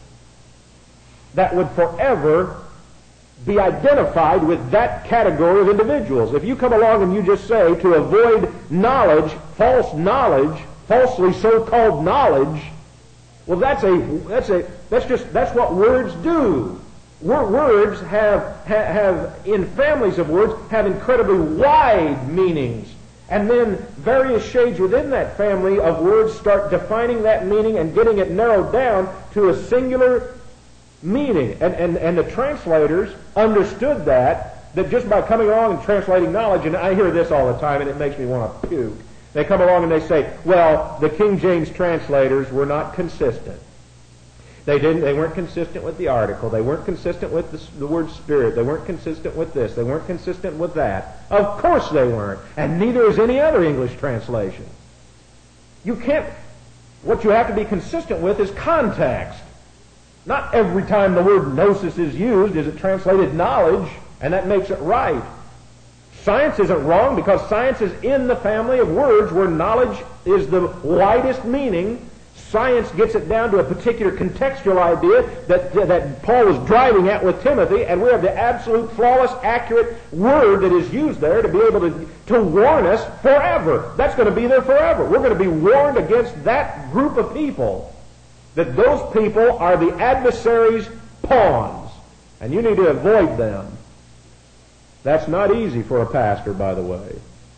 that would forever be identified with that category of individuals. If you come along and you just say, to avoid knowledge, false knowledge, falsely so-called knowledge, well, that's a that's a that's just that's what words do. Words have, have have in families of words have incredibly wide meanings, and then various shades within that family of words start defining that meaning and getting it narrowed down to a singular meaning. And and and the translators understood that that just by coming along and translating knowledge, and I hear this all the time, and it makes me want to puke. They come along and they say, well, the King James translators were not consistent. They didn't. They weren't consistent with the article. They weren't consistent with the, the word spirit. They weren't consistent with this. They weren't consistent with that. Of course they weren't. And neither is any other English translation. You can't. What you have to be consistent with is context. Not every time the word gnosis is used is it translated knowledge, and that makes it right. Science isn't wrong because science is in the family of words where knowledge is the widest meaning. Science gets it down to a particular contextual idea that, that Paul was driving at with Timothy, and we have the absolute, flawless, accurate word that is used there to be able to, to warn us forever. That's going to be there forever. We're going to be warned against that group of people, that those people are the adversary's pawns, and you need to avoid them. That's not easy for a pastor, by the way.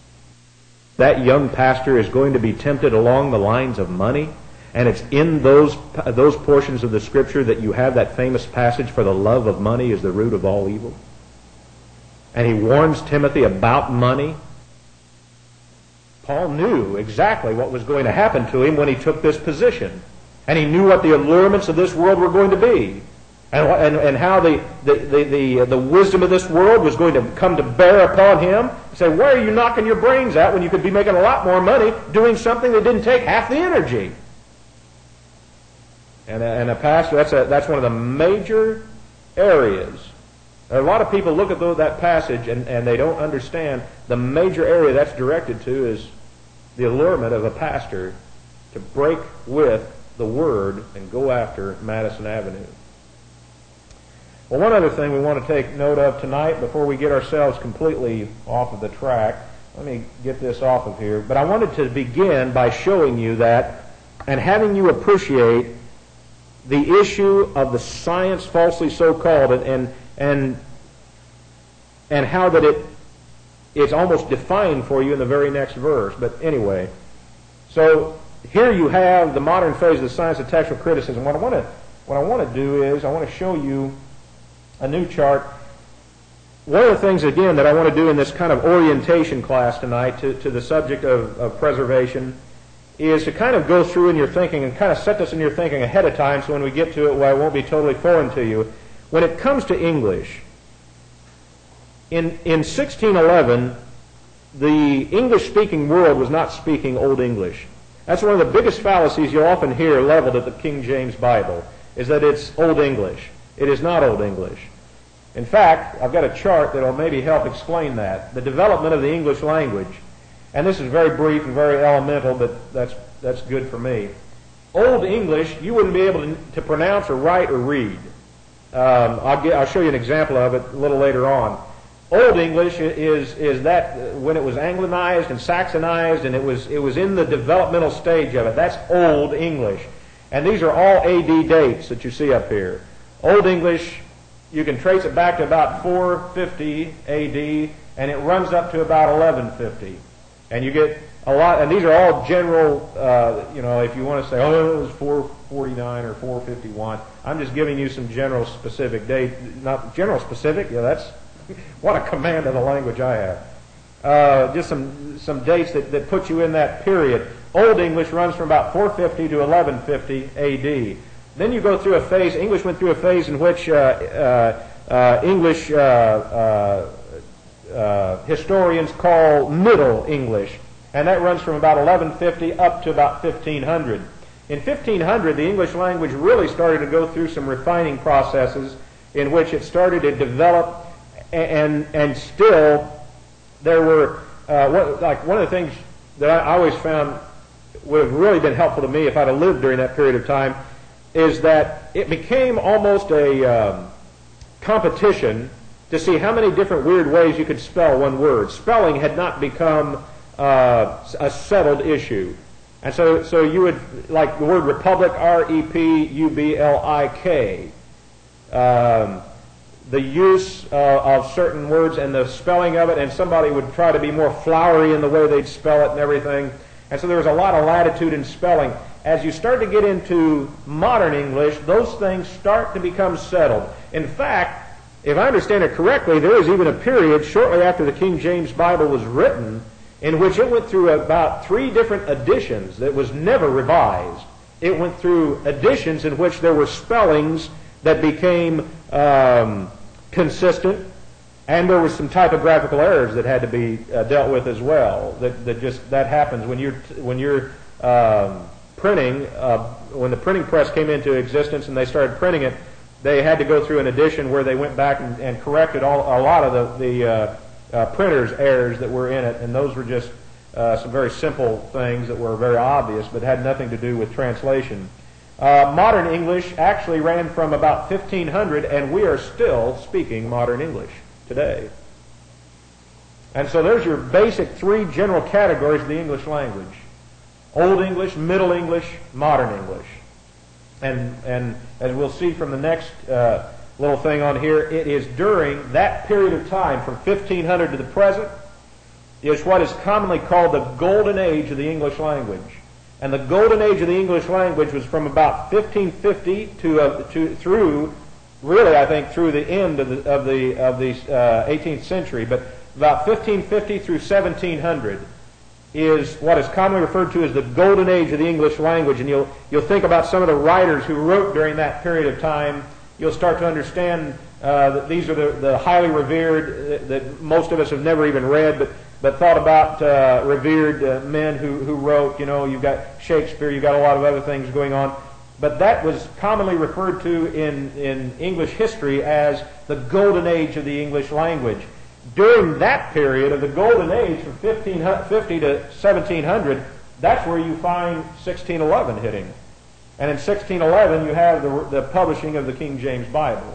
That young pastor is going to be tempted along the lines of money, and it's in those those portions of the Scripture that you have that famous passage, for the love of money is the root of all evil. And he warns Timothy about money. Paul knew exactly what was going to happen to him when he took this position. And he knew what the allurements of this world were going to be. And, and, and how the, the, the, the, the wisdom of this world was going to come to bear upon him. Say, where are you knocking your brains out when you could be making a lot more money doing something that didn't take half the energy? And a, and a pastor, that's, a, that's one of the major areas. There are a lot of people look at that passage and, and they don't understand the major area that's directed to is the allurement of a pastor to break with the Word and go after Madison Avenue. Well, one other thing we want to take note of tonight before we get ourselves completely off of the track. Let me get this off of here. But I wanted to begin by showing you that and having you appreciate the issue of the science falsely so-called and and and, and how that it it's almost defined for you in the very next verse. But anyway, so here you have the modern phase of the science of textual criticism. What I want to what I want to do is I want to show you a new chart. One of the things, again, that I want to do in this kind of orientation class tonight to, to the subject of, of preservation is to kind of go through in your thinking and kind of set this in your thinking ahead of time so when we get to it, well, it won't be totally foreign to you. When it comes to English, in, in sixteen eleven, the English-speaking world was not speaking Old English. That's one of the biggest fallacies you'll often hear leveled at the King James Bible, is that it's Old English. It is not Old English. In fact, I've got a chart that will maybe help explain that. The development of the English language. And this is very brief and very elemental, but that's that's good for me. Old English, you wouldn't be able to, to pronounce or write or read. Um, I'll, get, I'll show you an example of it a little later on. Old English is is that when it was Anglicized and Saxonized, and it was it was in the developmental stage of it. That's Old English. And these are all A D dates that you see up here. Old English you can trace it back to about four fifty A D, and it runs up to about eleven fifty. And you get a lot, and these are all general, uh, you know, if you want to say, oh, it was four forty-nine or four fifty-one, I'm just giving you some general specific date, not general specific, yeah, that's, what a command of the language I have. Uh, just some some dates that, that put you in that period. Old English runs from about four fifty to eleven fifty A D. Then you go through a phase, English went through a phase in which uh, uh, uh, English uh, uh, uh, historians call Middle English, and that runs from about eleven fifty up to about fifteen hundred. In fifteen hundred, the English language really started to go through some refining processes in which it started to develop, and and still there were, uh, what, like one of the things that I always found would have really been helpful to me if I'd have lived during that period of time is that it became almost a um, competition to see how many different weird ways you could spell one word. Spelling had not become uh, a settled issue. And so, so you would, like the word republic, R E P U B L I K, um, the use uh, of certain words and the spelling of it, and somebody would try to be more flowery in the way they'd spell it and everything. And so there was a lot of latitude in spelling. As you start to get into modern English, those things start to become settled. In fact, if I understand it correctly, there was even a period shortly after the King James Bible was written in which it went through about three different editions that was never revised. It went through editions in which there were spellings that became um, consistent, and there were some typographical errors that had to be uh, dealt with as well. That, that just that happens when you're when you're um, printing. Uh, when the printing press came into existence and they started printing it, they had to go through an edition where they went back and, and corrected all, a lot of the, the uh, uh, printer's errors that were in it, and those were just uh, some very simple things that were very obvious but had nothing to do with translation. Uh, modern English actually ran from about fifteen hundred, and we are still speaking modern English today. And so there's your basic three general categories of the English language: Old English, Middle English, Modern English. And and as we'll see from the next uh, little thing on here, it is during that period of time, from fifteen hundred to the present, is what is commonly called the golden age of the English language. And the golden age of the English language was from about fifteen fifty to, uh, to through, really I think through the end of the of the of the uh, eighteenth century, but about fifteen fifty through seventeen hundred is what is commonly referred to as the golden age of the English language. And you'll you'll think about some of the writers who wrote during that period of time. You'll start to understand uh, that these are the, the highly revered, uh, that most of us have never even read, but but thought about uh, revered uh, men who, who wrote. You know, you've got Shakespeare, you've got a lot of other things going on. But that was commonly referred to in, in English history as the golden age of the English language. During that period of the golden age, from fifteen fifty to seventeen hundred, that's where you find sixteen eleven hitting. And in sixteen eleven, you have the, the publishing of the King James Bible.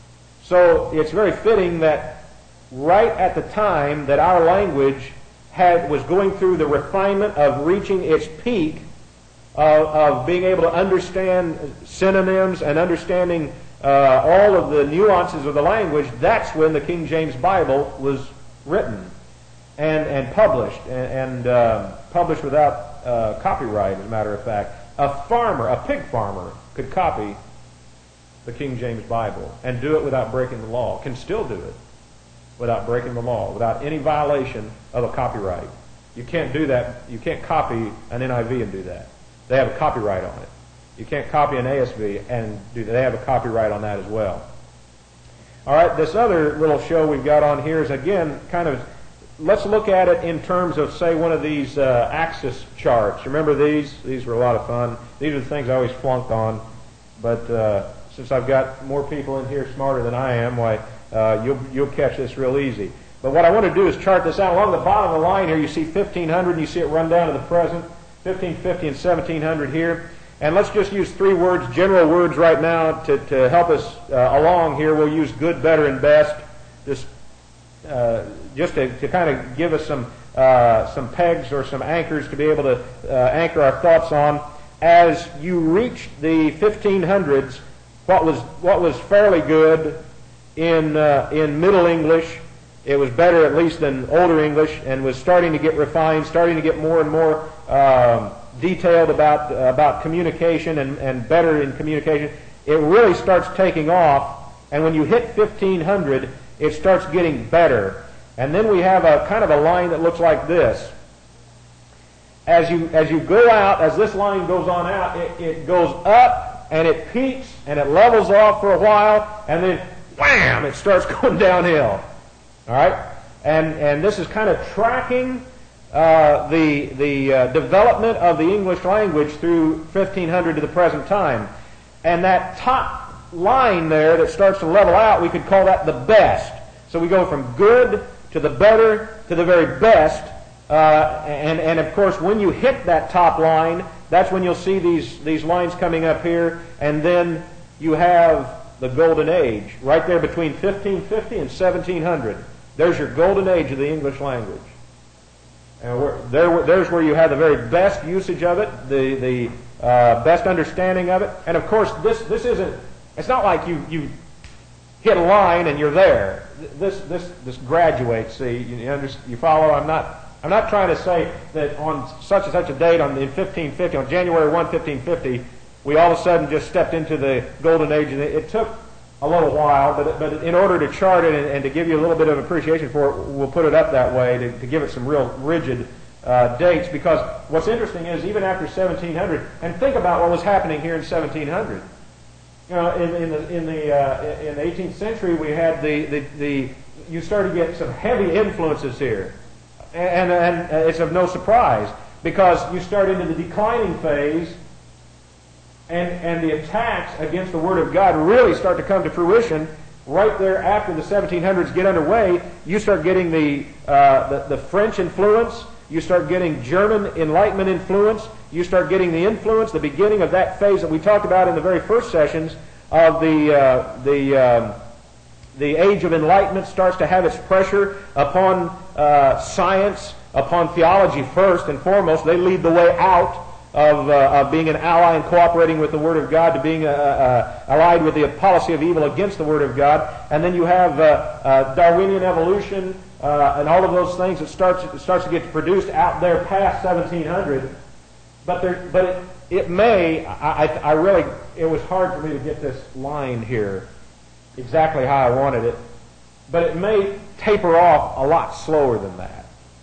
So it's very fitting that right at the time that our language had was going through the refinement of reaching its peak of, of being able to understand synonyms and understanding uh, all of the nuances of the language, that's when the King James Bible was written and, and published, and, and uh, published without uh, copyright, as a matter of fact. A farmer, a pig farmer, could copy the King James Bible and do it without breaking the law, can still do it without breaking the law, without any violation of a copyright. You can't do that. You can't copy an N I V and do that. They have a copyright on it. You can't copy an A S V and do that. They have a copyright on that as well. All right, this other little show we've got on here is, again, kind of, let's look at it in terms of, say, one of these uh, axis charts. Remember these? These were a lot of fun. These are the things I always flunked on. But uh, since I've got more people in here smarter than I am, why, uh, you'll, you'll catch this real easy. But what I want to do is chart this out. Along the bottom of the line here, you see fifteen hundred, and you see it run down to the present, fifteen fifty and seventeen hundred here. And let's just use three words, general words right now to, to help us uh, along here. We'll use good, better, and best, just, uh, just to, to kind of give us some, uh, some pegs or some anchors to be able to uh, anchor our thoughts on. As you reach the fifteen hundreds, what was, what was fairly good in uh, in Middle English. It was better at least than Older English, and was starting to get refined, starting to get more and more um, detailed about uh, about communication and, and better in communication. It really starts taking off, and when you hit fifteen hundred, it starts getting better. And then we have a kind of a line that looks like this. As you as you go out, as this line goes on out, it, it goes up and it peaks and it levels off for a while, and then wham, it starts going downhill. All right, and and this is kind of tracking uh, the the uh, development of the English language through fifteen hundred to the present time. And that top line there that starts to level out, we could call that the best. So we go from good to the better to the very best. Uh, and, and of course, when you hit that top line, that's when you'll see these, these lines coming up here. And then you have the golden age right there between fifteen fifty and seventeen hundred. There's your golden age of the English language. And we're, there, there's where you have the very best usage of it, the, the uh, best understanding of it. And of course, this, this isn't, it's not like you, you hit a line and you're there. This, this, this graduates, see, you, you, under, you follow? I'm not, I'm not trying to say that on such and such a date on, in fifteen fifty, on January first, fifteen fifty, we all of a sudden just stepped into the golden age. And it, it took a little while, but but in order to chart it and, and to give you a little bit of appreciation for it, we'll put it up that way to, to give it some real rigid uh, dates. Because what's interesting is even after seventeen hundred, and think about what was happening here in seventeen hundred. You know, in, in the in the uh, in the eighteenth century, we had the, the the you started to get some heavy influences here, and and, and it's of no surprise because you start into the declining phase. And, and the attacks against the Word of God really start to come to fruition right there after the seventeen hundreds get underway. You start getting the, uh, the, the French influence. You start getting German Enlightenment influence. You start getting the influence, the beginning of that phase that we talked about in the very first sessions of the, uh, the, um, the Age of Enlightenment starts to have its pressure upon uh, science, upon theology first and foremost. They lead the way out Of, uh, of being an ally and cooperating with the Word of God to being uh, uh, allied with the policy of evil against the Word of God. And then you have uh, uh, Darwinian evolution uh, and all of those things that starts, it starts to get produced out there past seventeen hundred. But there, but it, it may, I, I, I really, it was hard for me to get this line here exactly how I wanted it. But it may taper off a lot slower than that.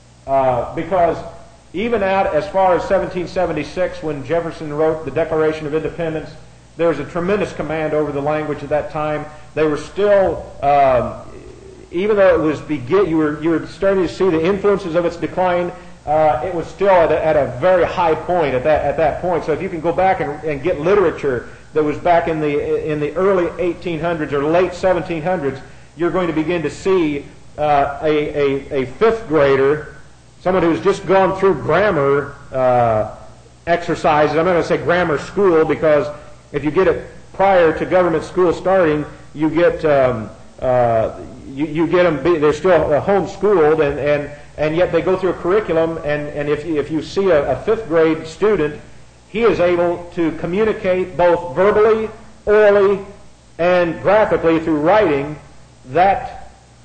Uh, because even out as far as seventeen seventy-six, when Jefferson wrote the Declaration of Independence, there was a tremendous command over the language at that time. They were still, um, even though it was begin, you were you were starting to see the influences of its decline. Uh, it was still at a, at a very high point at that at that point. So if you can go back and, and get literature that was back in the in the early eighteen hundreds or late seventeen hundreds, you're going to begin to see uh, a, a a fifth grader. Someone who's just gone through grammar uh, exercises. I'm not going to say grammar school because if you get it prior to government school starting, you get um, uh, you, you get them. They're still homeschooled, and, and and yet they go through a curriculum. And, and if you, if you see a, a fifth grade student, he is able to communicate both verbally, orally, and graphically through writing that.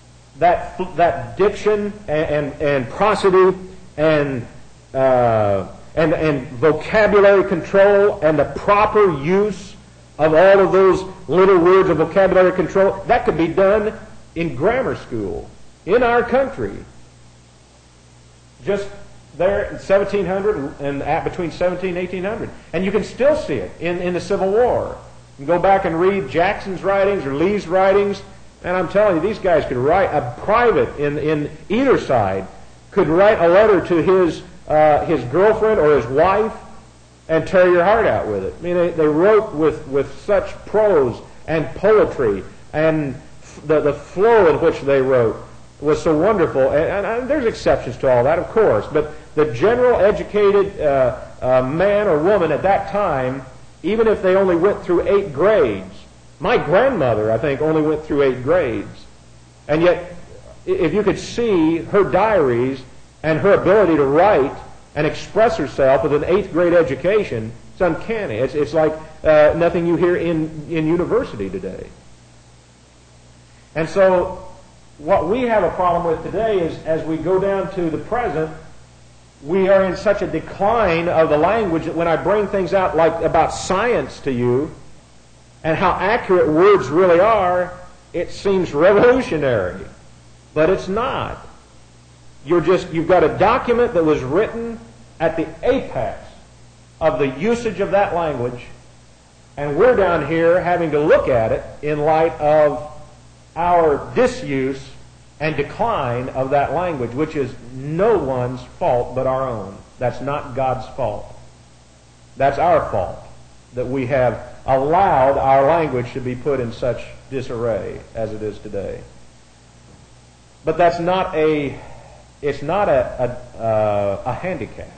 That that diction and and, and prosody and, uh, and and vocabulary control and the proper use of all of those little words of vocabulary control, that could be done in grammar school in our country. Just there in seventeen hundred and at between seventeen and eighteen hundred, and you can still see it in in the Civil War. You can go back and read Jackson's writings or Lee's writings. And I'm telling you, these guys could write, a private in, in either side could write a letter to his uh, his girlfriend or his wife and tear your heart out with it. I mean, they, they wrote with, with such prose and poetry, and f- the, the flow in which they wrote was so wonderful. And, and, and there's exceptions to all that, of course, but the general educated uh, uh, man or woman at that time, even if they only went through eight grades, my grandmother, I think, only went through eight grades. And yet, if you could see her diaries and her ability to write and express herself with an eighth grade education, it's uncanny. It's, it's like uh, nothing you hear in, in university today. And so what we have a problem with today is as we go down to the present, we are in such a decline of the language that when I bring things out like about science to you and how accurate words really are, it seems revolutionary. But it's not. You're just, you've got a document that was written at the apex of the usage of that language, and we're down here having to look at it in light of our disuse and decline of that language, which is no one's fault but our own. That's not God's fault. That's our fault, that we have allowed our language to be put in such disarray as it is today. But that's not a, it's not a, a, uh, a handicap,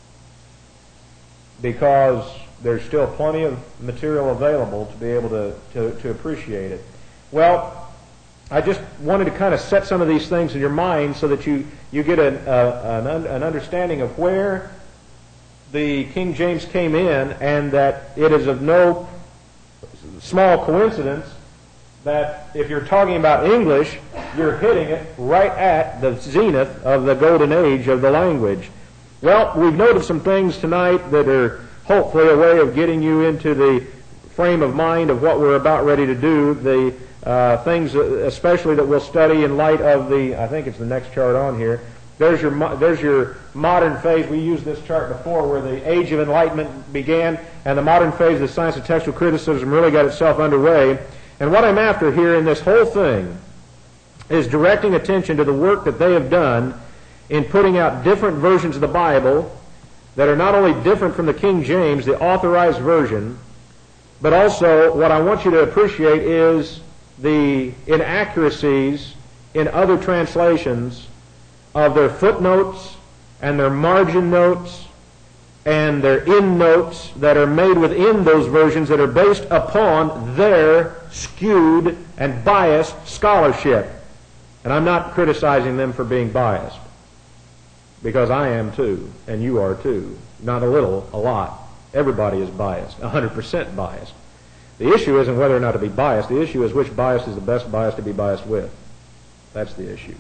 because there's still plenty of material available to be able to, to, to appreciate it. Well, I just wanted to kind of set some of these things in your mind so that you, you get an, uh, an, an understanding of where the King James came in, and that it is of no small coincidence that if you're talking about English, you're hitting it right at the zenith of the golden age of the language. Well, we've noted some things tonight that are hopefully a way of getting you into the frame of mind of what we're about ready to do. The uh, things especially that we'll study in light of the, I think it's the next chart on here. There's your, there's your modern phase. We used this chart before where the Age of Enlightenment began, and the modern phase of the science of textual criticism really got itself underway. And what I'm after here in this whole thing is directing attention to the work that they have done in putting out different versions of the Bible that are not only different from the King James, the authorized version, but also what I want you to appreciate is the inaccuracies in other translations of their footnotes and their margin notes and their end notes that are made within those versions that are based upon their skewed and biased scholarship. And I'm not criticizing them for being biased, because I am too, and you are too. Not a little, a lot. Everybody is biased, one hundred percent biased. The issue isn't whether or not to be biased. The issue is which bias is the best bias to be biased with. That's the issue.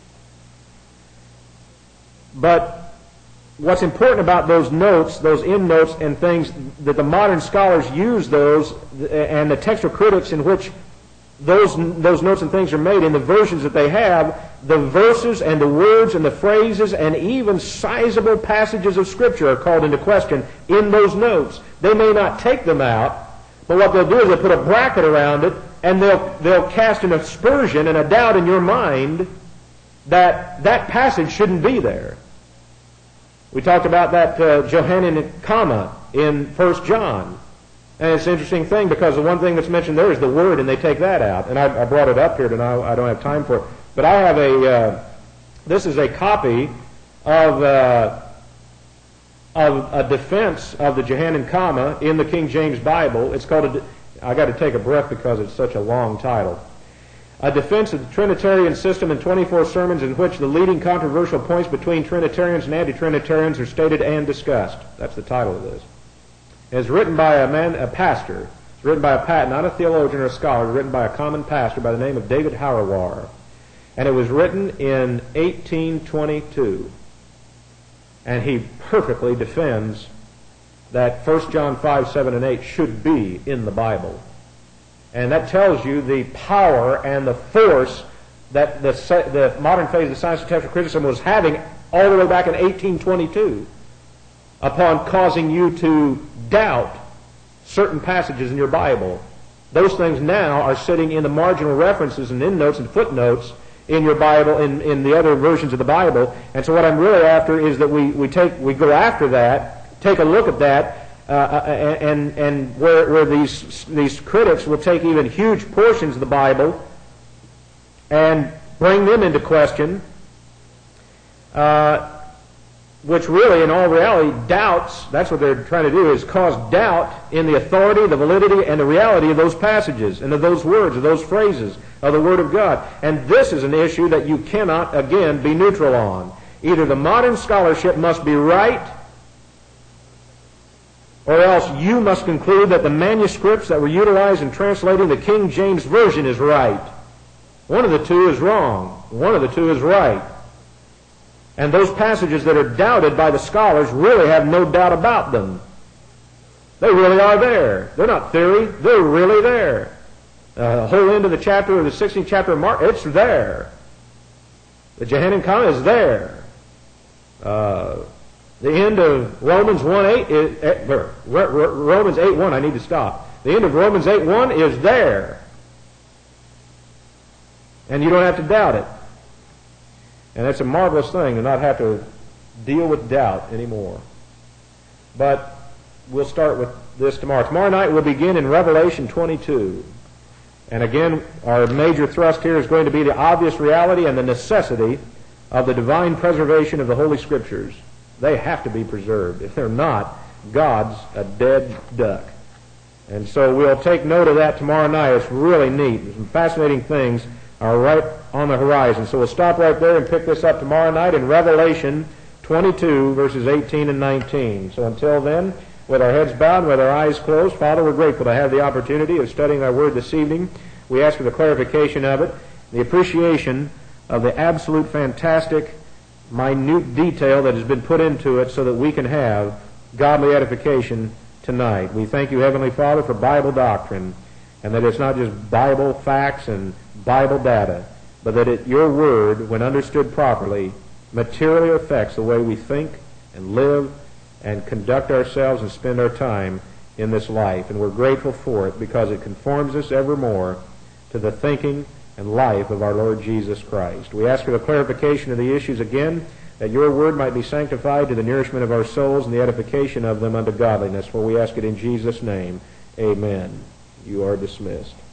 But what's important about those notes, those end notes and things, that the modern scholars use those, and the textual critics in which those those notes and things are made in the versions that they have, the verses and the words and the phrases and even sizable passages of Scripture are called into question in those notes. They may not take them out, but what they'll do is they'll put a bracket around it, and they'll they'll cast an aspersion and a doubt in your mind that that passage shouldn't be there. We talked about that uh, Johannine comma in First John. And it's an interesting thing, because the one thing that's mentioned there is the word, and they take that out. And I, I brought it up here tonight. I don't have time for it. But I have a, uh, this is a copy of, uh, of a defense of the Johannine comma in the King James Bible. It's called, a, I got to take a breath because it's such a long title. A defense of the Trinitarian system in twenty-four sermons in which the leading controversial points between Trinitarians and anti-Trinitarians are stated and discussed. That's the title of this. It's written by a man, a pastor. It's written by a pat, not a theologian or a scholar. It's written by a common pastor by the name of David Harowar. And it was written in eighteen twenty-two. And he perfectly defends that First John five, seven, and eight should be in the Bible. And that tells you the power and the force that the, the modern phase of the science of textual criticism was having all the way back in eighteen twenty-two upon causing you to doubt certain passages in your Bible. Those things now are sitting in the marginal references and endnotes and footnotes in your Bible, in, in the other versions of the Bible. And so what I'm really after is that we, we take we go after that, take a look at that, uh, and and where where these these critics will take even huge portions of the Bible and bring them into question, uh, which really, in all reality, doubts, that's what they're trying to do, is cause doubt in the authority, the validity, and the reality of those passages, and of those words, of those phrases, of the Word of God. And this is an issue that you cannot, again, be neutral on. Either the modern scholarship must be right, or else you must conclude that the manuscripts that were utilized in translating the King James Version is right. One of the two is wrong. One of the two is right. And those passages that are doubted by the scholars really have no doubt about them. They really are there. They're not theory. They're really there. Uh, the whole end of the chapter, of the sixteenth chapter of Mark, it's there. The Johannine comment is there. Uh, the end of Romans one eight is, uh, Romans eight one, I need to stop. The end of Romans eight one is there. And you don't have to doubt it. And that's a marvelous thing to not have to deal with doubt anymore. But we'll start with this tomorrow. Tomorrow night we'll begin in Revelation twenty-two. And again, our major thrust here is going to be the obvious reality and the necessity of the divine preservation of the Holy Scriptures. They have to be preserved. If they're not, God's a dead duck. And so we'll take note of that tomorrow night. It's really neat. Some fascinating things are right on the horizon. So we'll stop right there and pick this up tomorrow night in Revelation twenty-two, verses eighteen and nineteen. So until then, with our heads bowed and with our eyes closed, Father, we're grateful to have the opportunity of studying thy word this evening. We ask for the clarification of it, the appreciation of the absolute fantastic, minute detail that has been put into it so that we can have godly edification tonight. We thank you, Heavenly Father, for Bible doctrine, and that it's not just Bible facts and Bible data, but that it, your word, when understood properly, materially affects the way we think and live and conduct ourselves and spend our time in this life. And we're grateful for it because it conforms us evermore to the thinking and life of our Lord Jesus Christ. We ask for the clarification of the issues again, that your word might be sanctified to the nourishment of our souls and the edification of them unto godliness. For we ask it in Jesus' name. Amen. You are dismissed.